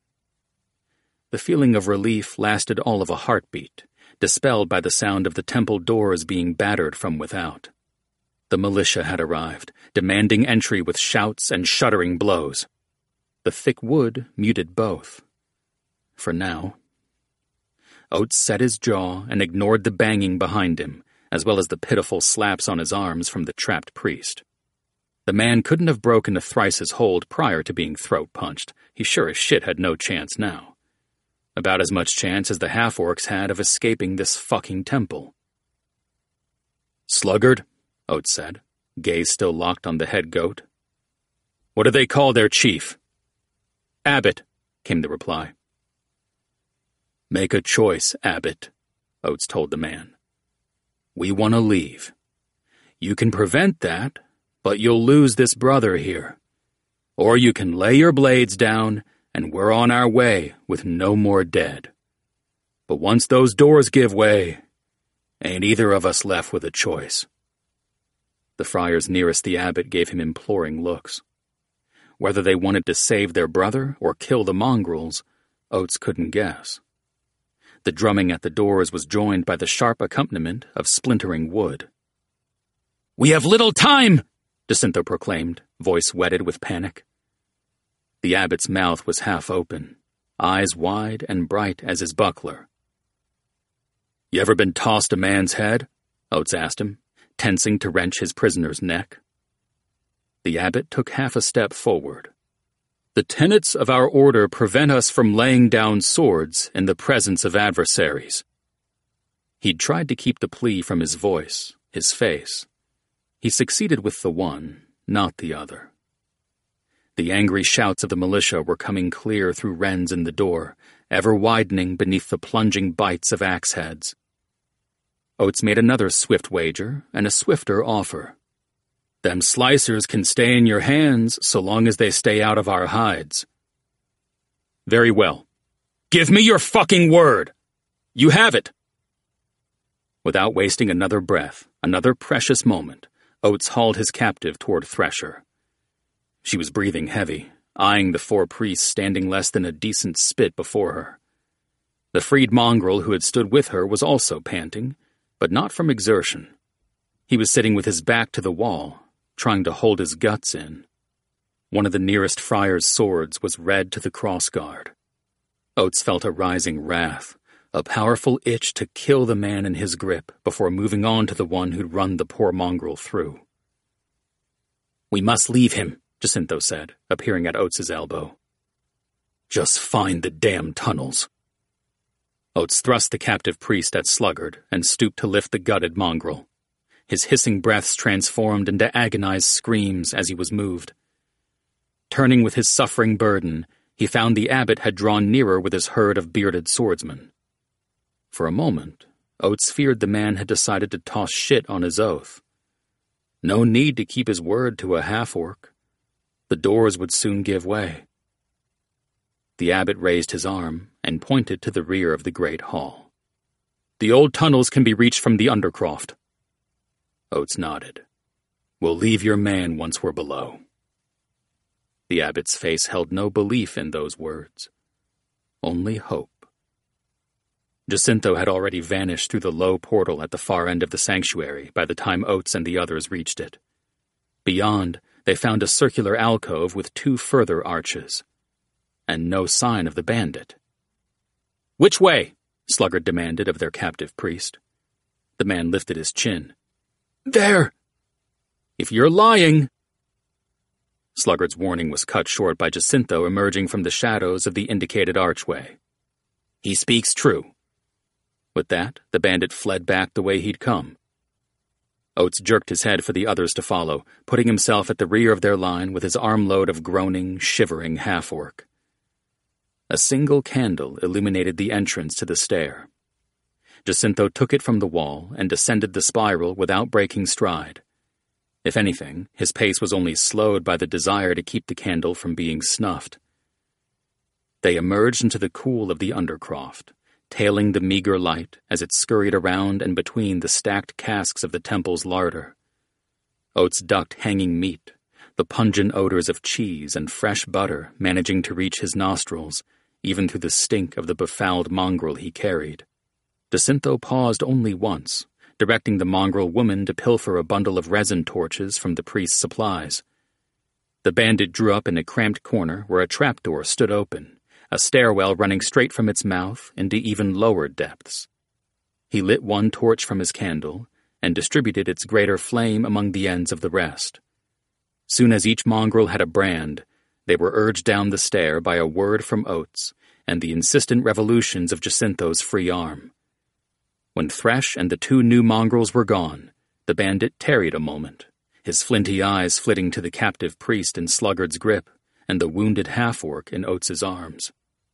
The feeling of relief lasted all of a heartbeat, dispelled by the sound of the temple doors being battered from without. The militia had arrived, demanding entry with shouts and shuddering blows. The thick wood muted both. For now. Oates set his jaw and ignored the banging behind him, as well as the pitiful slaps on his arms from the trapped priest. The man couldn't have broken a Thrice's hold prior to being throat-punched. He sure as shit had no chance now. About as much chance as the half-orcs had of escaping this fucking temple. "Sluggard," Oates said, gaze still locked on the head goat. "What do they call their chief?" "Abbot," came the reply. "Make a choice, Abbot," Oates told the man. "We want to leave. You can prevent that, but you'll lose this brother here. Or you can lay your blades down, and we're on our way with no more dead. But once those doors give way, ain't either of us left with a choice." The friars nearest the abbot gave him imploring looks. Whether they wanted to save their brother or kill the mongrels, Oates couldn't guess. The drumming at the doors was joined by the sharp accompaniment of splintering wood. "We have little time!" Jacinto proclaimed, voice wetted with panic. The abbot's mouth was half open, eyes wide and bright as his buckler. "You ever been tossed a man's head?" Oates asked him, tensing to wrench his prisoner's neck. The abbot took half a step forward. "The tenets of our order prevent us from laying down swords in the presence of adversaries." He'd tried to keep the plea from his voice, his face. He succeeded with the one, not the other. The angry shouts of the militia were coming clear through rents in the door, ever widening beneath the plunging bites of axe heads. Oates made another swift wager and a swifter offer. Them slicers can stay in your hands so long as they stay out of our hides. Very well. Give me your fucking word! You have it! Without wasting another breath, another precious moment, Oates hauled his captive toward Thresher. She was breathing heavy, eyeing the four priests standing less than a decent spit before her. The freed mongrel who had stood with her was also panting, but not from exertion. He was sitting with his back to the wall, trying to hold his guts in. One of the nearest friar's swords was red to the crossguard. Oates felt a rising wrath, a powerful itch to kill the man in his grip before moving on to the one who'd run the poor mongrel through. "We must leave him," Jacinto said, appearing at Oates's elbow. "Just find the damn tunnels." Oates thrust the captive priest at Sluggard and stooped to lift the gutted mongrel. His hissing breaths transformed into agonized screams as he was moved. Turning with his suffering burden, he found the abbot had drawn nearer with his herd of bearded swordsmen. For a moment, Oates feared the man had decided to toss shit on his oath. No need to keep his word to a half-orc. The doors would soon give way. The abbot raised his arm and pointed to the rear of the great hall. "The old tunnels can be reached from the Undercroft." Oates nodded. "We'll leave your man once we're below." The abbot's face held no belief in those words, only hope. Jacinto had already vanished through the low portal at the far end of the sanctuary by the time Oates and the others reached it. Beyond, they found a circular alcove with two further arches, and no sign of the bandit. "Which way?" Sluggard demanded of their captive priest. The man lifted his chin. "There!" "If you're lying—" Sluggard's warning was cut short by Jacinto emerging from the shadows of the indicated archway. "He speaks true." With that, the bandit fled back the way he'd come. Oates jerked his head for the others to follow, putting himself at the rear of their line with his armload of groaning, shivering half-orc. A single candle illuminated the entrance to the stair. Jacinto took it from the wall and descended the spiral without breaking stride. If anything, his pace was only slowed by the desire to keep the candle from being snuffed. They emerged into the cool of the Undercroft, tailing the meager light as it scurried around and between the stacked casks of the temple's larder. Oates ducked hanging meat, the pungent odors of cheese and fresh butter managing to reach his nostrils, even through the stink of the befouled mongrel he carried. Jacinto paused only once, directing the mongrel woman to pilfer a bundle of resin torches from the priest's supplies. The bandit drew up in a cramped corner where a trapdoor stood open, a stairwell running straight from its mouth into even lower depths. He lit one torch from his candle and distributed its greater flame among the ends of the rest. Soon as each mongrel had a brand, they were urged down the stair by a word from Oates and the insistent revolutions of Jacinto's free arm. When Thresh and the two new mongrels were gone, the bandit tarried a moment, his flinty eyes flitting to the captive priest in Sluggard's grip and the wounded half-orc in Oates's arms.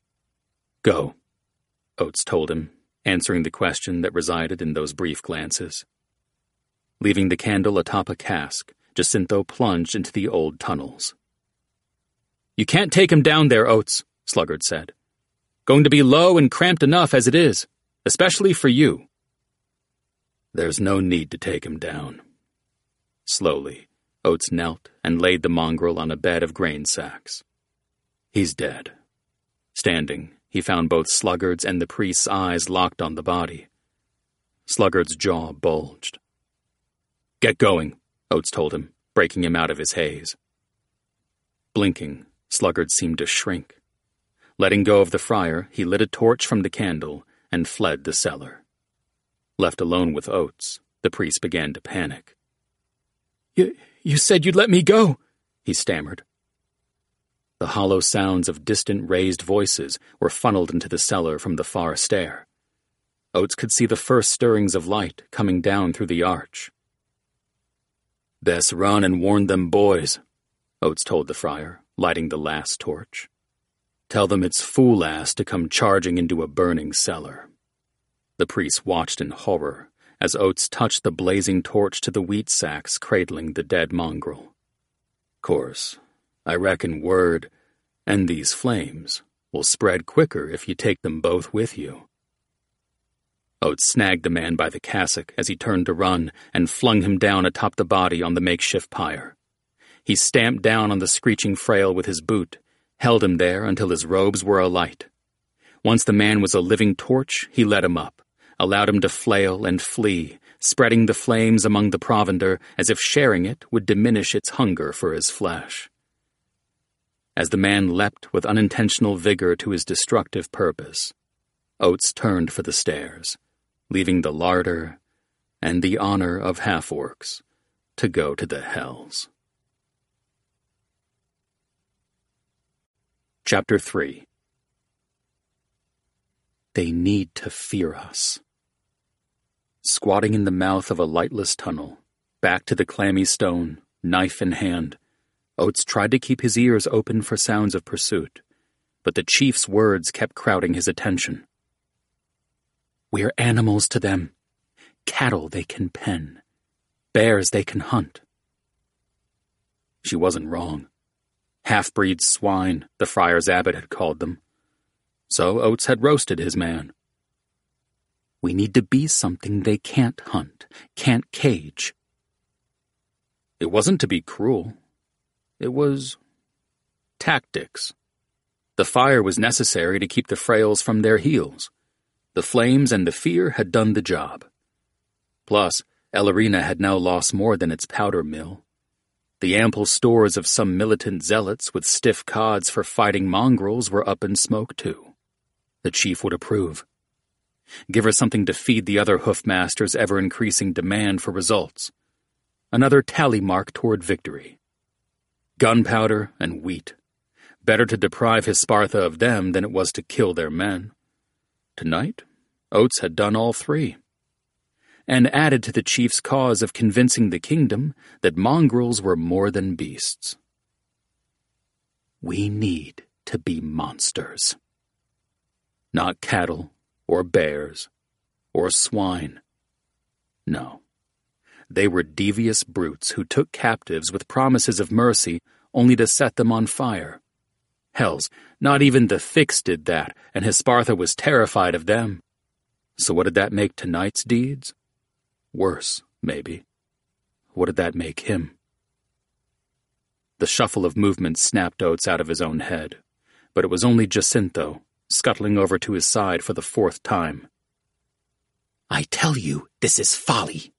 "Go," Oates told him, answering the question that resided in those brief glances. Leaving the candle atop a cask, Jacinto plunged into the old tunnels. "You can't take him down there, Oates," Sluggard said. "Going to be low and cramped enough as it is, especially for you." "There's no need to take him down." Slowly, Oates knelt and laid the mongrel on a bed of grain sacks. "He's dead." Standing, he found both Sluggard's and the priest's eyes locked on the body. Sluggard's jaw bulged. "Get going," Oates told him, breaking him out of his haze. Blinking, Sluggard seemed to shrink. Letting go of the friar, he lit a torch from the candle and fled the cellar. Left alone with Oates, the priest began to panic. You, you said you'd let me go," he stammered. The hollow sounds of distant raised voices were funneled into the cellar from the far stair. Oates could see the first stirrings of light coming down through the arch. "Best run and warn them boys," Oates told the friar, lighting the last torch. "Tell them it's fool-ass to come charging into a burning cellar." The priest watched in horror as Oates touched the blazing torch to the wheat sacks cradling the dead mongrel. "Course, I reckon word, and these flames, will spread quicker if you take them both with you." Oates snagged the man by the cassock as he turned to run and flung him down atop the body on the makeshift pyre. He stamped down on the screeching frail with his boot, held him there until his robes were alight. Once the man was a living torch, he let him up, allowed him to flail and flee, spreading the flames among the provender as if sharing it would diminish its hunger for his flesh. As the man leapt with unintentional vigor to his destructive purpose, Oates turned for the stairs, leaving the larder and the honor of half-orcs to go to the hells. Chapter three. They need to fear us. Squatting in the mouth of a lightless tunnel, back to the clammy stone, knife in hand, Oates tried to keep his ears open for sounds of pursuit, but the chief's words kept crowding his attention. "We're animals to them. Cattle they can pen. Bears they can hunt." She wasn't wrong. Half-breed swine, the friar's abbot had called them. So Oates had roasted his man. "We need to be something they can't hunt, can't cage." It wasn't to be cruel. It was tactics. The fire was necessary to keep the frails from their heels. The flames and the fear had done the job. Plus, Ellerina had now lost more than its powder mill. The ample stores of some militant zealots with stiff cods for fighting mongrels were up in smoke too. The chief would approve. Give her something to feed the other hoofmasters' ever-increasing demand for results. Another tally mark toward victory. Gunpowder and wheat. Better to deprive Hispartha of them than it was to kill their men. Tonight, Oates had done all three. And added to the chief's cause of convincing the kingdom that mongrels were more than beasts. We need to be monsters. Not cattle, or bears, or swine. No. They were devious brutes who took captives with promises of mercy only to set them on fire. Hells, not even the Fix did that, and Hispartha was terrified of them. So what did that make tonight's deeds? Worse, maybe. What did that make him? The shuffle of movement snapped Oates out of his own head, but it was only Jacinto, scuttling over to his side for the fourth time. "I tell you, this is folly."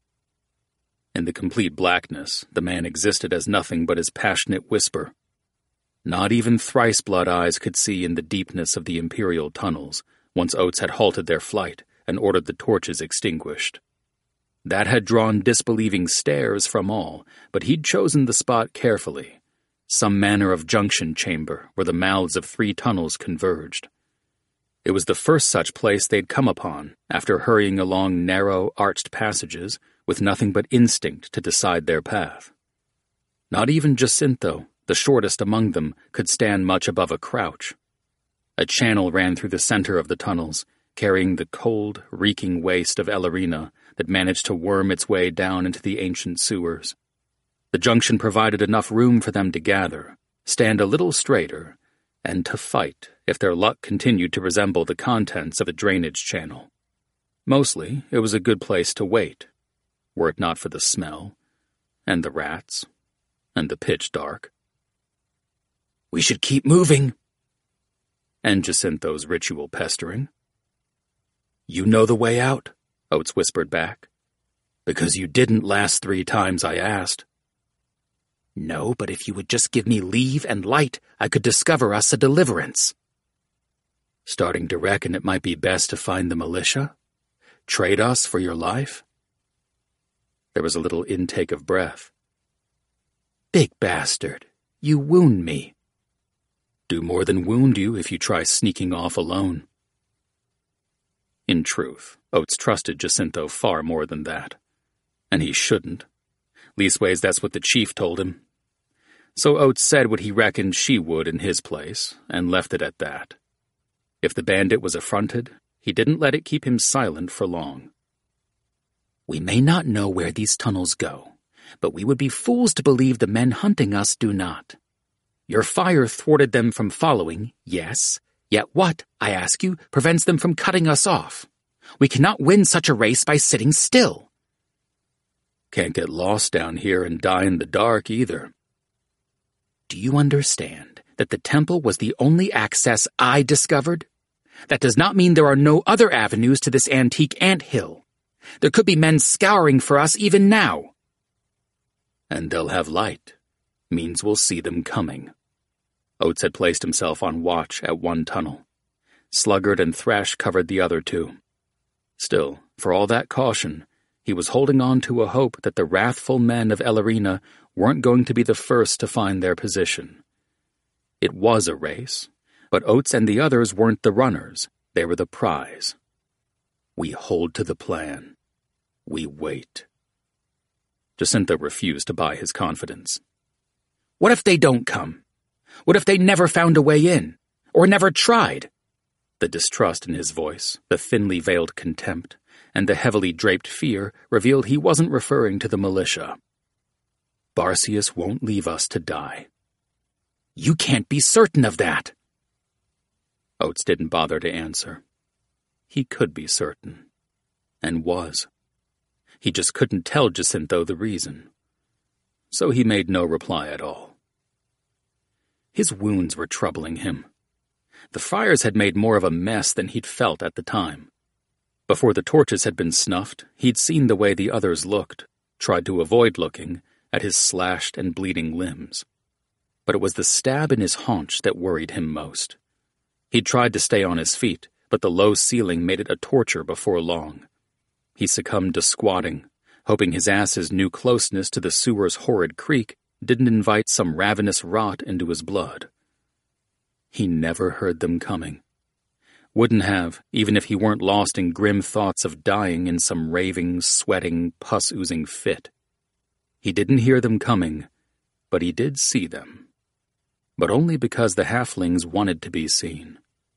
In the complete blackness, the man existed as nothing but his passionate whisper. Not even Thrice-Blood eyes could see in the deepness of the Imperial tunnels, once Oates had halted their flight and ordered the torches extinguished. That had drawn disbelieving stares from all, but he'd chosen the spot carefully, some manner of junction chamber where the mouths of three tunnels converged. It was the first such place they'd come upon, after hurrying along narrow, arched passages with nothing but instinct to decide their path. Not even Jacinto, the shortest among them, could stand much above a crouch. A channel ran through the center of the tunnels, carrying the cold, reeking waste of Ellerina that managed to worm its way down into the ancient sewers. The junction provided enough room for them to gather, stand a little straighter, and to fight if their luck continued to resemble the contents of a drainage channel. Mostly, it was a good place to wait, were it not for the smell, and the rats, and the pitch dark. "We should keep moving," and Jacinto's ritual pestering. "You know the way out," Oates whispered back. "Because you didn't last three times I asked." "No, but if you would just give me leave and light, I could discover us a deliverance." "Starting to reckon it might be best to find the militia? Trade us for your life?" There was a little intake of breath. "Big bastard, you wound me." "Do more than wound you if you try sneaking off alone." In truth, Oates trusted Jacinto far more than that. And he shouldn't. Leastways, that's what the chief told him. So Oates said what he reckoned she would in his place, and left it at that. If the bandit was affronted, he didn't let it keep him silent for long. We may not know where these tunnels go, but we would be fools to believe the men hunting us do not. Your fire thwarted them from following, yes, yet what, I ask you, prevents them from cutting us off? We cannot win such a race by sitting still. Can't get lost down here and die in the dark either. Do you understand that the temple was the only access I discovered? That does not mean there are no other avenues to this antique anthill. There could be men scouring for us even now. And they'll have light. Means we'll see them coming. Oates had placed himself on watch at one tunnel. Sluggard and Thresh covered the other two. Still, for all that caution, he was holding on to a hope that the wrathful men of Ellerina weren't going to be the first to find their position. It was a race, but Oates and the others weren't the runners. They were the prize. We hold to the plan. We wait. Jacinta refused to buy his confidence. What if they don't come? What if they never found a way in? Or never tried? The distrust in his voice, the thinly veiled contempt, and the heavily draped fear revealed he wasn't referring to the militia. Barcius won't leave us to die. You can't be certain of that. Oates didn't bother to answer. He could be certain. And was. He just couldn't tell Jacinto the reason. So he made no reply at all. His wounds were troubling him. The friars had made more of a mess than he'd felt at the time. Before the torches had been snuffed, he'd seen the way the others looked, tried to avoid looking, at his slashed and bleeding limbs. But it was the stab in his haunch that worried him most. He'd tried to stay on his feet, but the low ceiling made it a torture before long. He succumbed to squatting, hoping his ass's new closeness to the sewer's horrid creak didn't invite some ravenous rot into his blood. He never heard them coming. Wouldn't have, even if he weren't lost in grim thoughts of dying in some raving, sweating, pus-oozing fit. He didn't hear them coming, but he did see them. But only because the halflings wanted to be seen.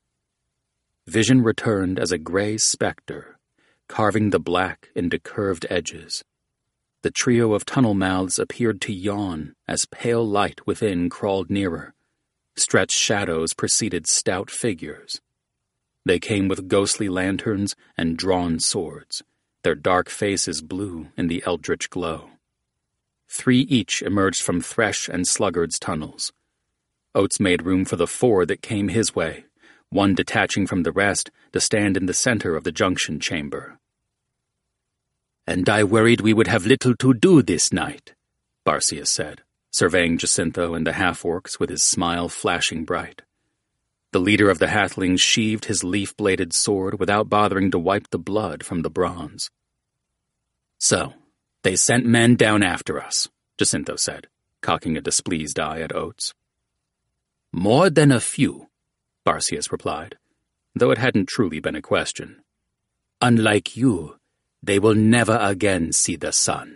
Vision returned as a gray specter, carving the black into curved edges. The trio of tunnel mouths appeared to yawn as pale light within crawled nearer. Stretched shadows preceded stout figures. They came with ghostly lanterns and drawn swords, their dark faces blue in the eldritch glow. Three each emerged from Thresh and Sluggard's tunnels. Oates made room for the four that came his way, one detaching from the rest to stand in the center of the junction chamber. "And I worried we would have little to do this night," Barcius said, surveying Jacinto and the half-orcs with his smile flashing bright. The leader of the halflings sheathed his leaf-bladed sword without bothering to wipe the blood from the bronze. "So, they sent men down after us," Jacinto said, cocking a displeased eye at Oates. "More than a few," Barcius replied, though it hadn't truly been a question. "Unlike you, they will never again see the sun."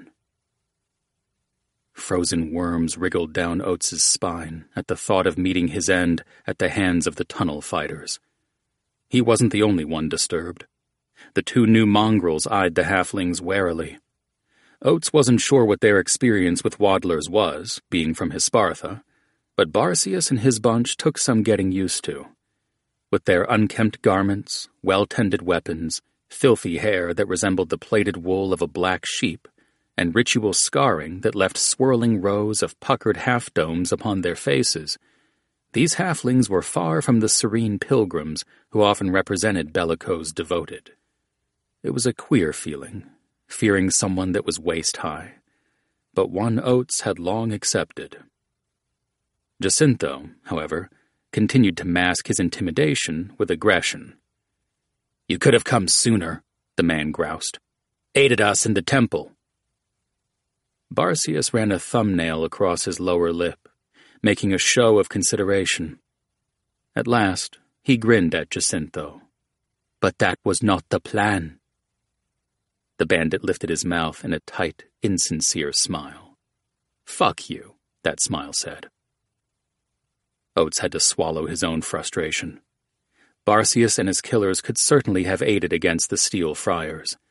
Frozen worms wriggled down Oates's spine at the thought of meeting his end at the hands of the tunnel fighters. He wasn't the only one disturbed. The two new mongrels eyed the halflings warily. Oates wasn't sure what their experience with waddlers was, being from Hispartha, but Barcius and his bunch took some getting used to. With their unkempt garments, well-tended weapons, filthy hair that resembled the plaited wool of a black sheep, and ritual scarring that left swirling rows of puckered half-domes upon their faces, these halflings were far from the serene pilgrims who often represented bellicose devoted. It was a queer feeling, fearing someone that was waist-high, but one Oates had long accepted. Jacinto, however, continued to mask his intimidation with aggression. "You could have come sooner," the man groused. "Aided us in the temple." Barcius ran a thumbnail across his lower lip, making a show of consideration. At last, he grinned at Jacinto. "But that was not the plan." The bandit lifted his mouth in a tight, insincere smile. "Fuck you," that smile said. Oates had to swallow his own frustration. Barcius and his killers could certainly have aided against the Steel Friars,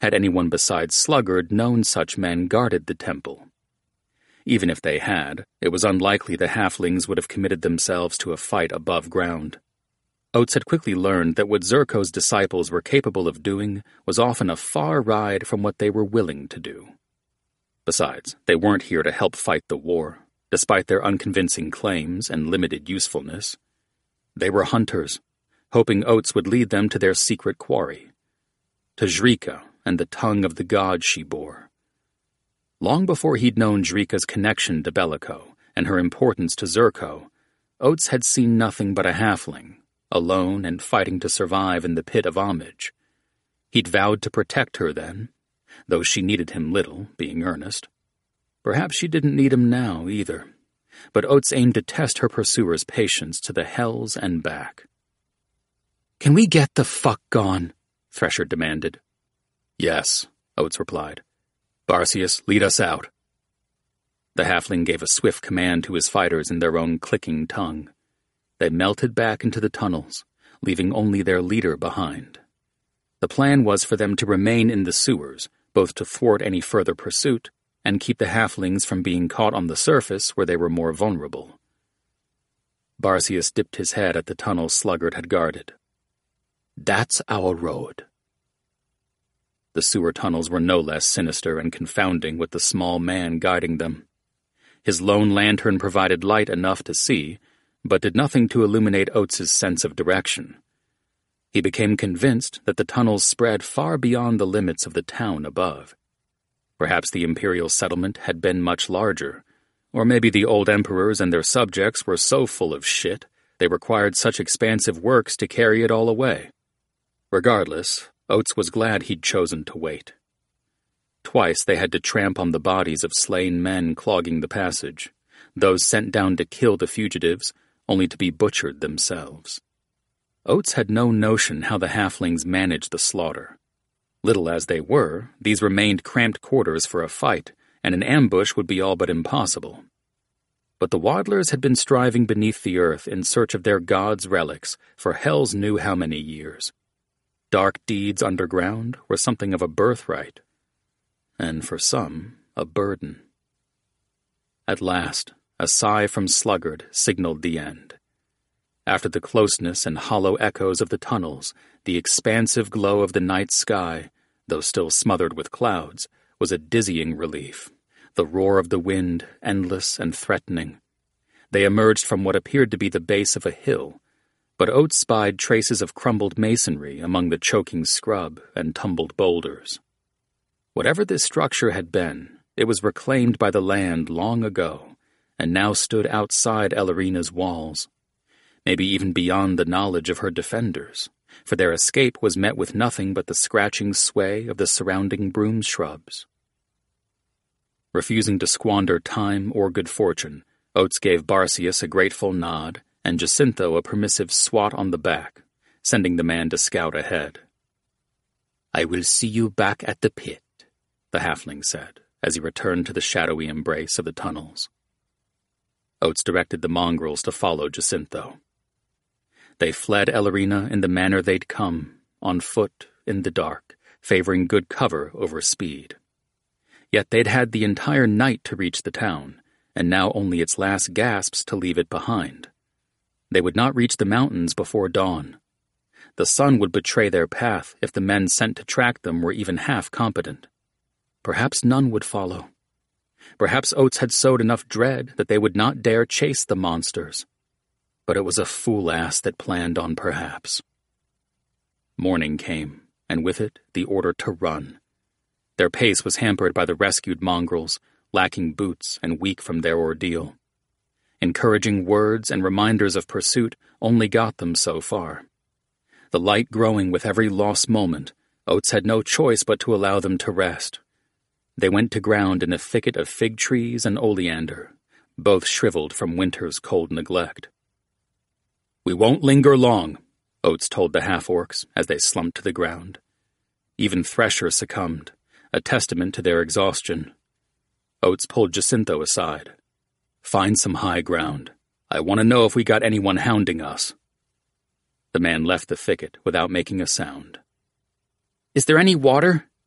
had anyone besides Sluggard known such men guarded the temple. Even if they had, it was unlikely the halflings would have committed themselves to a fight above ground. Oates had quickly learned that what Zerko's disciples were capable of doing was often a far ride from what they were willing to do. Besides, they weren't here to help fight the war, despite their unconvincing claims and limited usefulness. They were hunters, hoping Oates would lead them to their secret quarry, to Jrika and the tongue of the god she bore. Long before he'd known Jrika's connection to Bellico and her importance to Zerko, Oates had seen nothing but a halfling, alone and fighting to survive in the pit of homage. He'd vowed to protect her then, though she needed him little, being earnest. Perhaps she didn't need him now, either, but Oates aimed to test her pursuer's patience to the hells and back. "Can we get the fuck gone?" Thresher demanded. "Yes," Oates replied. "Barcius, lead us out." The halfling gave a swift command to his fighters in their own clicking tongue. They melted back into the tunnels, leaving only their leader behind. The plan was for them to remain in the sewers, both to thwart any further pursuit and keep the halflings from being caught on the surface where they were more vulnerable. Barcius dipped his head at the tunnel Sluggard had guarded. "That's our road." The sewer tunnels were no less sinister and confounding with the small man guiding them. His lone lantern provided light enough to see, but did nothing to illuminate Oates's sense of direction. He became convinced that the tunnels spread far beyond the limits of the town above. Perhaps the imperial settlement had been much larger, or maybe the old emperors and their subjects were so full of shit they required such expansive works to carry it all away. Regardless, Oates was glad he'd chosen to wait. Twice they had to tramp on the bodies of slain men clogging the passage, those sent down to kill the fugitives, only to be butchered themselves. Oates had no notion how the halflings managed the slaughter. Little as they were, these remained cramped quarters for a fight, and an ambush would be all but impossible. But the Waddlers had been striving beneath the earth in search of their gods' relics for hells knew how many years. Dark deeds underground were something of a birthright, and for some, a burden. At last, a sigh from Sluggard signaled the end. After the closeness and hollow echoes of the tunnels, the expansive glow of the night sky, though still smothered with clouds, was a dizzying relief, the roar of the wind endless and threatening. They emerged from what appeared to be the base of a hill, but Oates spied traces of crumbled masonry among the choking scrub and tumbled boulders. Whatever this structure had been, it was reclaimed by the land long ago, and now stood outside Ellerina's walls, maybe even beyond the knowledge of her defenders, for their escape was met with nothing but the scratching sway of the surrounding broom shrubs. Refusing to squander time or good fortune, Oates gave Barcius a grateful nod and Jacinto a permissive swat on the back, sending the man to scout ahead. "I will see you back at the pit," the halfling said, as he returned to the shadowy embrace of the tunnels. Oates directed the mongrels to follow Jacinto. They fled Ellerina in the manner they'd come, on foot, in the dark, favoring good cover over speed. Yet they'd had the entire night to reach the town, and now only its last gasps to leave it behind. They would not reach the mountains before dawn. The sun would betray their path if the men sent to track them were even half competent. Perhaps none would follow. Perhaps Oates had sowed enough dread that they would not dare chase the monsters. But it was a fool-ass that planned on perhaps. Morning came, and with it the order to run. Their pace was hampered by the rescued mongrels, lacking boots and weak from their ordeal. Encouraging words and reminders of pursuit only got them so far. The light growing with every lost moment, Oates had no choice but to allow them to rest. They went to ground in a thicket of fig trees and oleander, both shriveled from winter's cold neglect. "We won't linger long," Oates told the half-orcs as they slumped to the ground. Even Thresher succumbed, a testament to their exhaustion. Oates pulled Jacinto aside. "Find some high ground. I want to know if we got anyone hounding us." The man left the thicket without making a sound. "Is there any water?"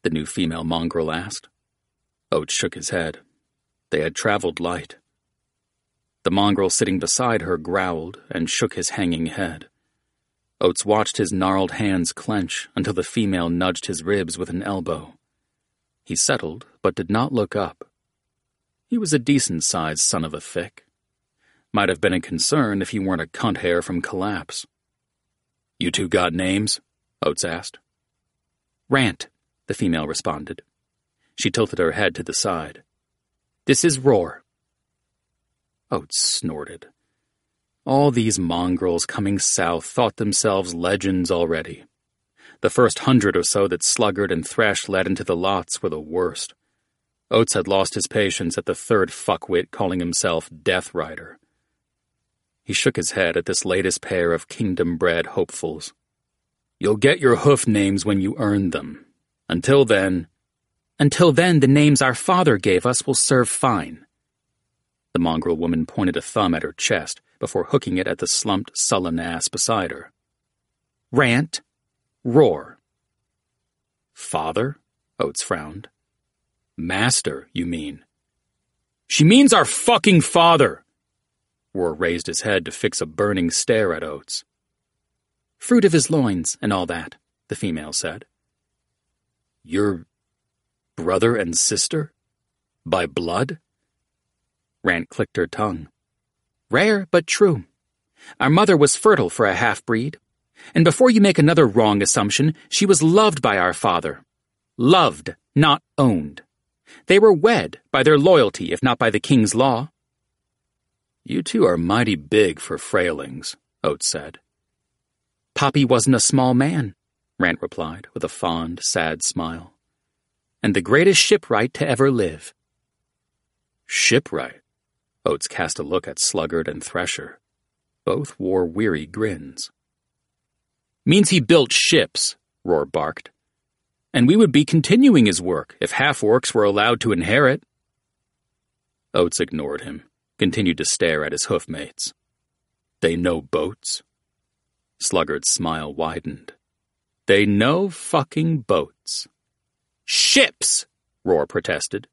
the new female mongrel asked. Oates shook his head. They had traveled light. The mongrel sitting beside her growled and shook his hanging head. Oates watched his gnarled hands clench until the female nudged his ribs with an elbow. He settled, but did not look up. He was a decent-sized son of a thick. Might have been a concern if he weren't a cunt hair from Collapse. You two got names? Oates asked. Rant, the female responded. She tilted her head to the side. This is Roar. Oates snorted. All these mongrels coming south thought themselves legends already. The first hundred or so that Sluggard and Thresh led into the lots were the worst. Oates had lost his patience at the third fuckwit calling himself Death Rider. He shook his head at this latest pair of kingdom-bred hopefuls. You'll get your hoof names when you earn them. Until then... Until then, the names our father gave us will serve fine. The mongrel woman pointed a thumb at her chest before hooking it at the slumped, sullen ass beside her. Rant. Roar. Father? Oates frowned. Master, you mean? She means our fucking father! Roar raised his head to fix a burning stare at Oates. Fruit of his loins and all that, the female said. Your brother and sister? By blood? Rant clicked her tongue. Rare, but true. Our mother was fertile for a half-breed. And before you make another wrong assumption, she was loved by our father. Loved, not owned. They were wed by their loyalty, if not by the king's law. You two are mighty big for frailings, Oates said. Poppy wasn't a small man, Rant replied with a fond, sad smile. And the greatest shipwright to ever live. Shipwright? Oates cast a look at Sluggard and Thresher. Both wore weary grins. Means he built ships, Roar barked. And we would be continuing his work if half-orcs were allowed to inherit. Oates ignored him, continued to stare at his hoofmates. They know boats? Sluggard's smile widened. They know fucking boats. Ships! Roar protested.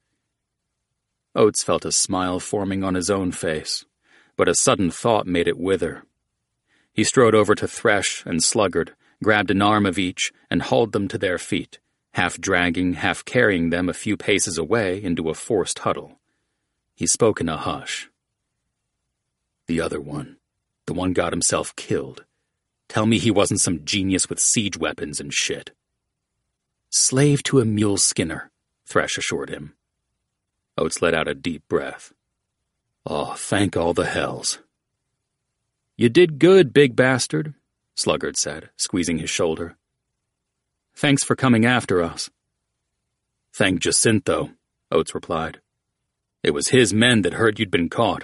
Oates felt a smile forming on his own face, but a sudden thought made it wither. He strode over to Thresh and Sluggard, grabbed an arm of each, and hauled them to their feet, half dragging, half carrying them a few paces away into a forced huddle. He spoke in a hush. The other one, the one got himself killed. Tell me he wasn't some genius with siege weapons and shit. Slave to a mule skinner, Thresh assured him. Oates let out a deep breath. Oh, thank all the hells. You did good, big bastard, Sluggard said, squeezing his shoulder. Thanks for coming after us. Thank Jacinto, Oates replied. It was his men that heard you'd been caught.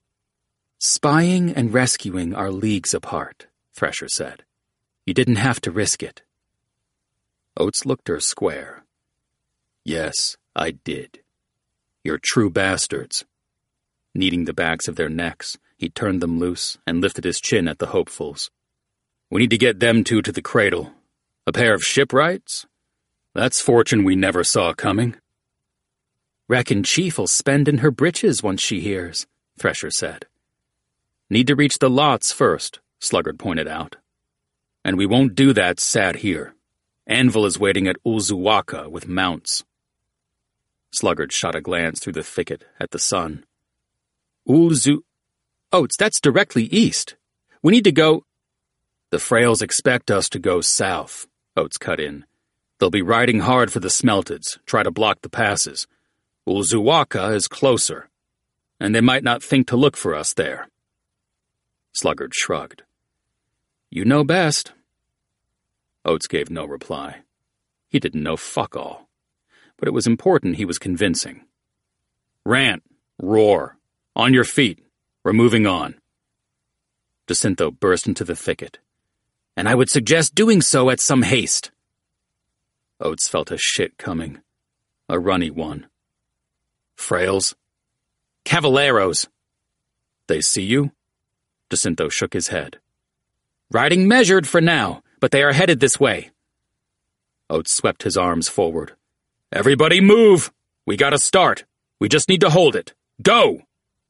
Spying and rescuing are leagues apart, Thresher said. You didn't have to risk it. Oates looked her square. Yes, I did. You're true bastards. Kneading the backs of their necks, he turned them loose and lifted his chin at the hopefuls. We need to get them two to the cradle. A pair of shipwrights? That's fortune we never saw coming. Reckon Chief'll spend in her britches once she hears, Thresher said. Need to reach the lots first, Sluggard pointed out. And we won't do that sat here. Anvil is waiting at Ulzuwaka with mounts. Sluggard shot a glance through the thicket at the sun. Ulzu... Oates, that's directly east. We need to go... The Frails expect us to go south, Oates cut in. They'll be riding hard for the Smelteds, try to block the passes. Ulzuwaka is closer, and they might not think to look for us there. Sluggard shrugged. You know best. Oates gave no reply. He didn't know fuck all. But it was important he was convincing. Rant, roar, on your feet, we're moving on. Jacinto burst into the thicket. And I would suggest doing so at some haste. Oates felt a shit coming. A runny one. Frails? Cavalleros. They see you? Jacinto shook his head. Riding measured for now, but they are headed this way. Oates swept his arms forward, Everybody move! We gotta start. We just need to hold it. Go!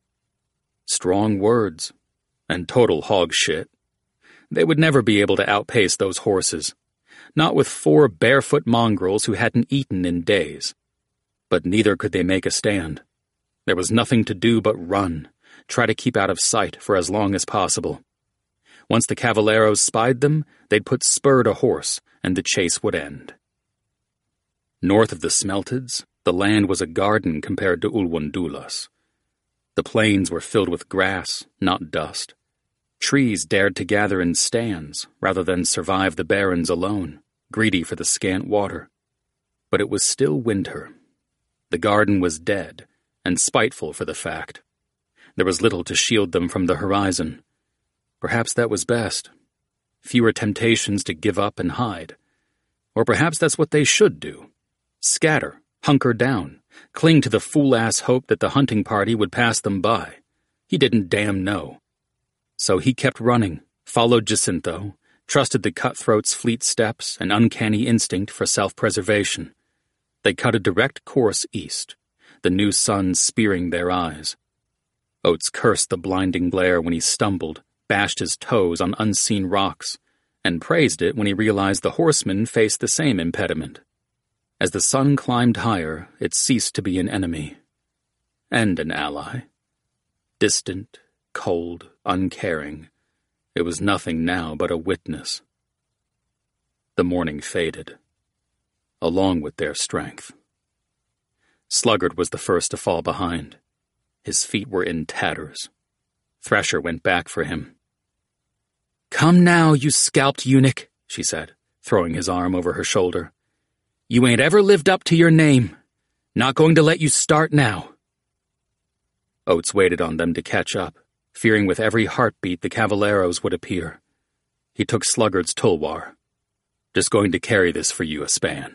Strong words, and total hog shit. They would never be able to outpace those horses, not with four barefoot mongrels who hadn't eaten in days. But neither could they make a stand. There was nothing to do but run, try to keep out of sight for as long as possible. Once the Cavalieros spied them, they'd put spur to horse, and the chase would end. North of the Smelteds, the land was a garden compared to Ulwundulas. The plains were filled with grass, not dust. Trees dared to gather in stands rather than survive the barrens alone, greedy for the scant water. But it was still winter. The garden was dead, and spiteful for the fact. There was little to shield them from the horizon. Perhaps that was best. Fewer temptations to give up and hide. Or perhaps that's what they should do. Scatter, hunker down, cling to the fool-ass hope that the hunting party would pass them by. He didn't damn know. So he kept running, followed Jacinto, trusted the cutthroat's fleet steps and uncanny instinct for self-preservation. They cut a direct course east, the new sun spearing their eyes. Oates cursed the blinding glare when he stumbled, bashed his toes on unseen rocks, and praised it when he realized the horsemen faced the same impediment. As the sun climbed higher, it ceased to be an enemy. And an ally. Distant, cold, uncaring, it was nothing now but a witness. The morning faded, along with their strength. Sluggard was the first to fall behind. His feet were in tatters. Thresher went back for him. "Come now, you scalped eunuch," she said, throwing his arm over her shoulder. "You ain't ever lived up to your name. Not going to let you start now." Oates waited on them to catch up, fearing with every heartbeat the Cavalieros would appear. He took Sluggard's tulwar. "Just going to carry this for you a span."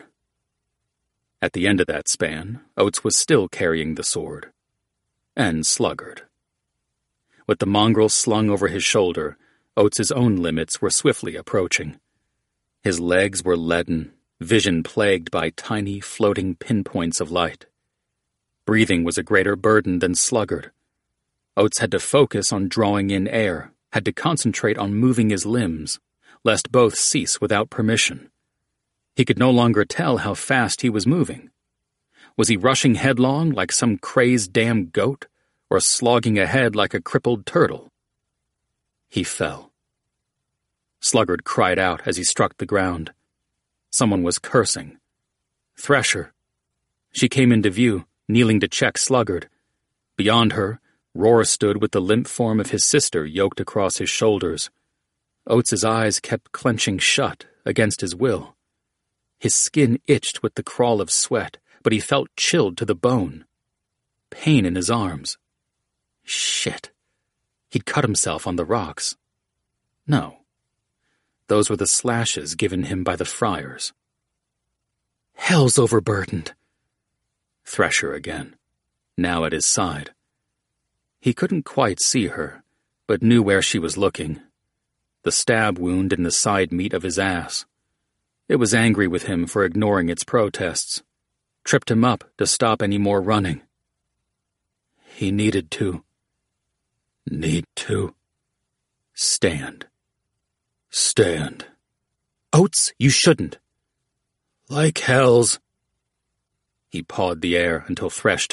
At the end of that span, Oates was still carrying the sword. And Sluggard. With the mongrel slung over his shoulder, Oates's own limits were swiftly approaching. His legs were leaden, vision plagued by tiny, floating pinpoints of light. Breathing was a greater burden than Sluggard. Oates had to focus on drawing in air, had to concentrate on moving his limbs, lest both cease without permission. He could no longer tell how fast he was moving. Was he rushing headlong like some crazed damn goat, or slogging ahead like a crippled turtle? He fell. Sluggard cried out as he struck the ground. Someone was cursing. Thresher. She came into view, kneeling to check Sluggard. Beyond her, Roar stood with the limp form of his sister yoked across his shoulders. Oates's eyes kept clenching shut against his will. His skin itched with the crawl of sweat, but he felt chilled to the bone. Pain in his arms. Shit. He'd cut himself on the rocks. No. Those were the slashes given him by the friars. Hell's overburdened. Thresher again, now at his side. He couldn't quite see her, but knew where she was looking. The stab wound in the side meat of his ass. It was angry with him for ignoring its protests. Tripped him up to stop any more running. He needed to. Need to. Stand. Stand. Oates, you shouldn't. Like hells. He pawed the air until Thresh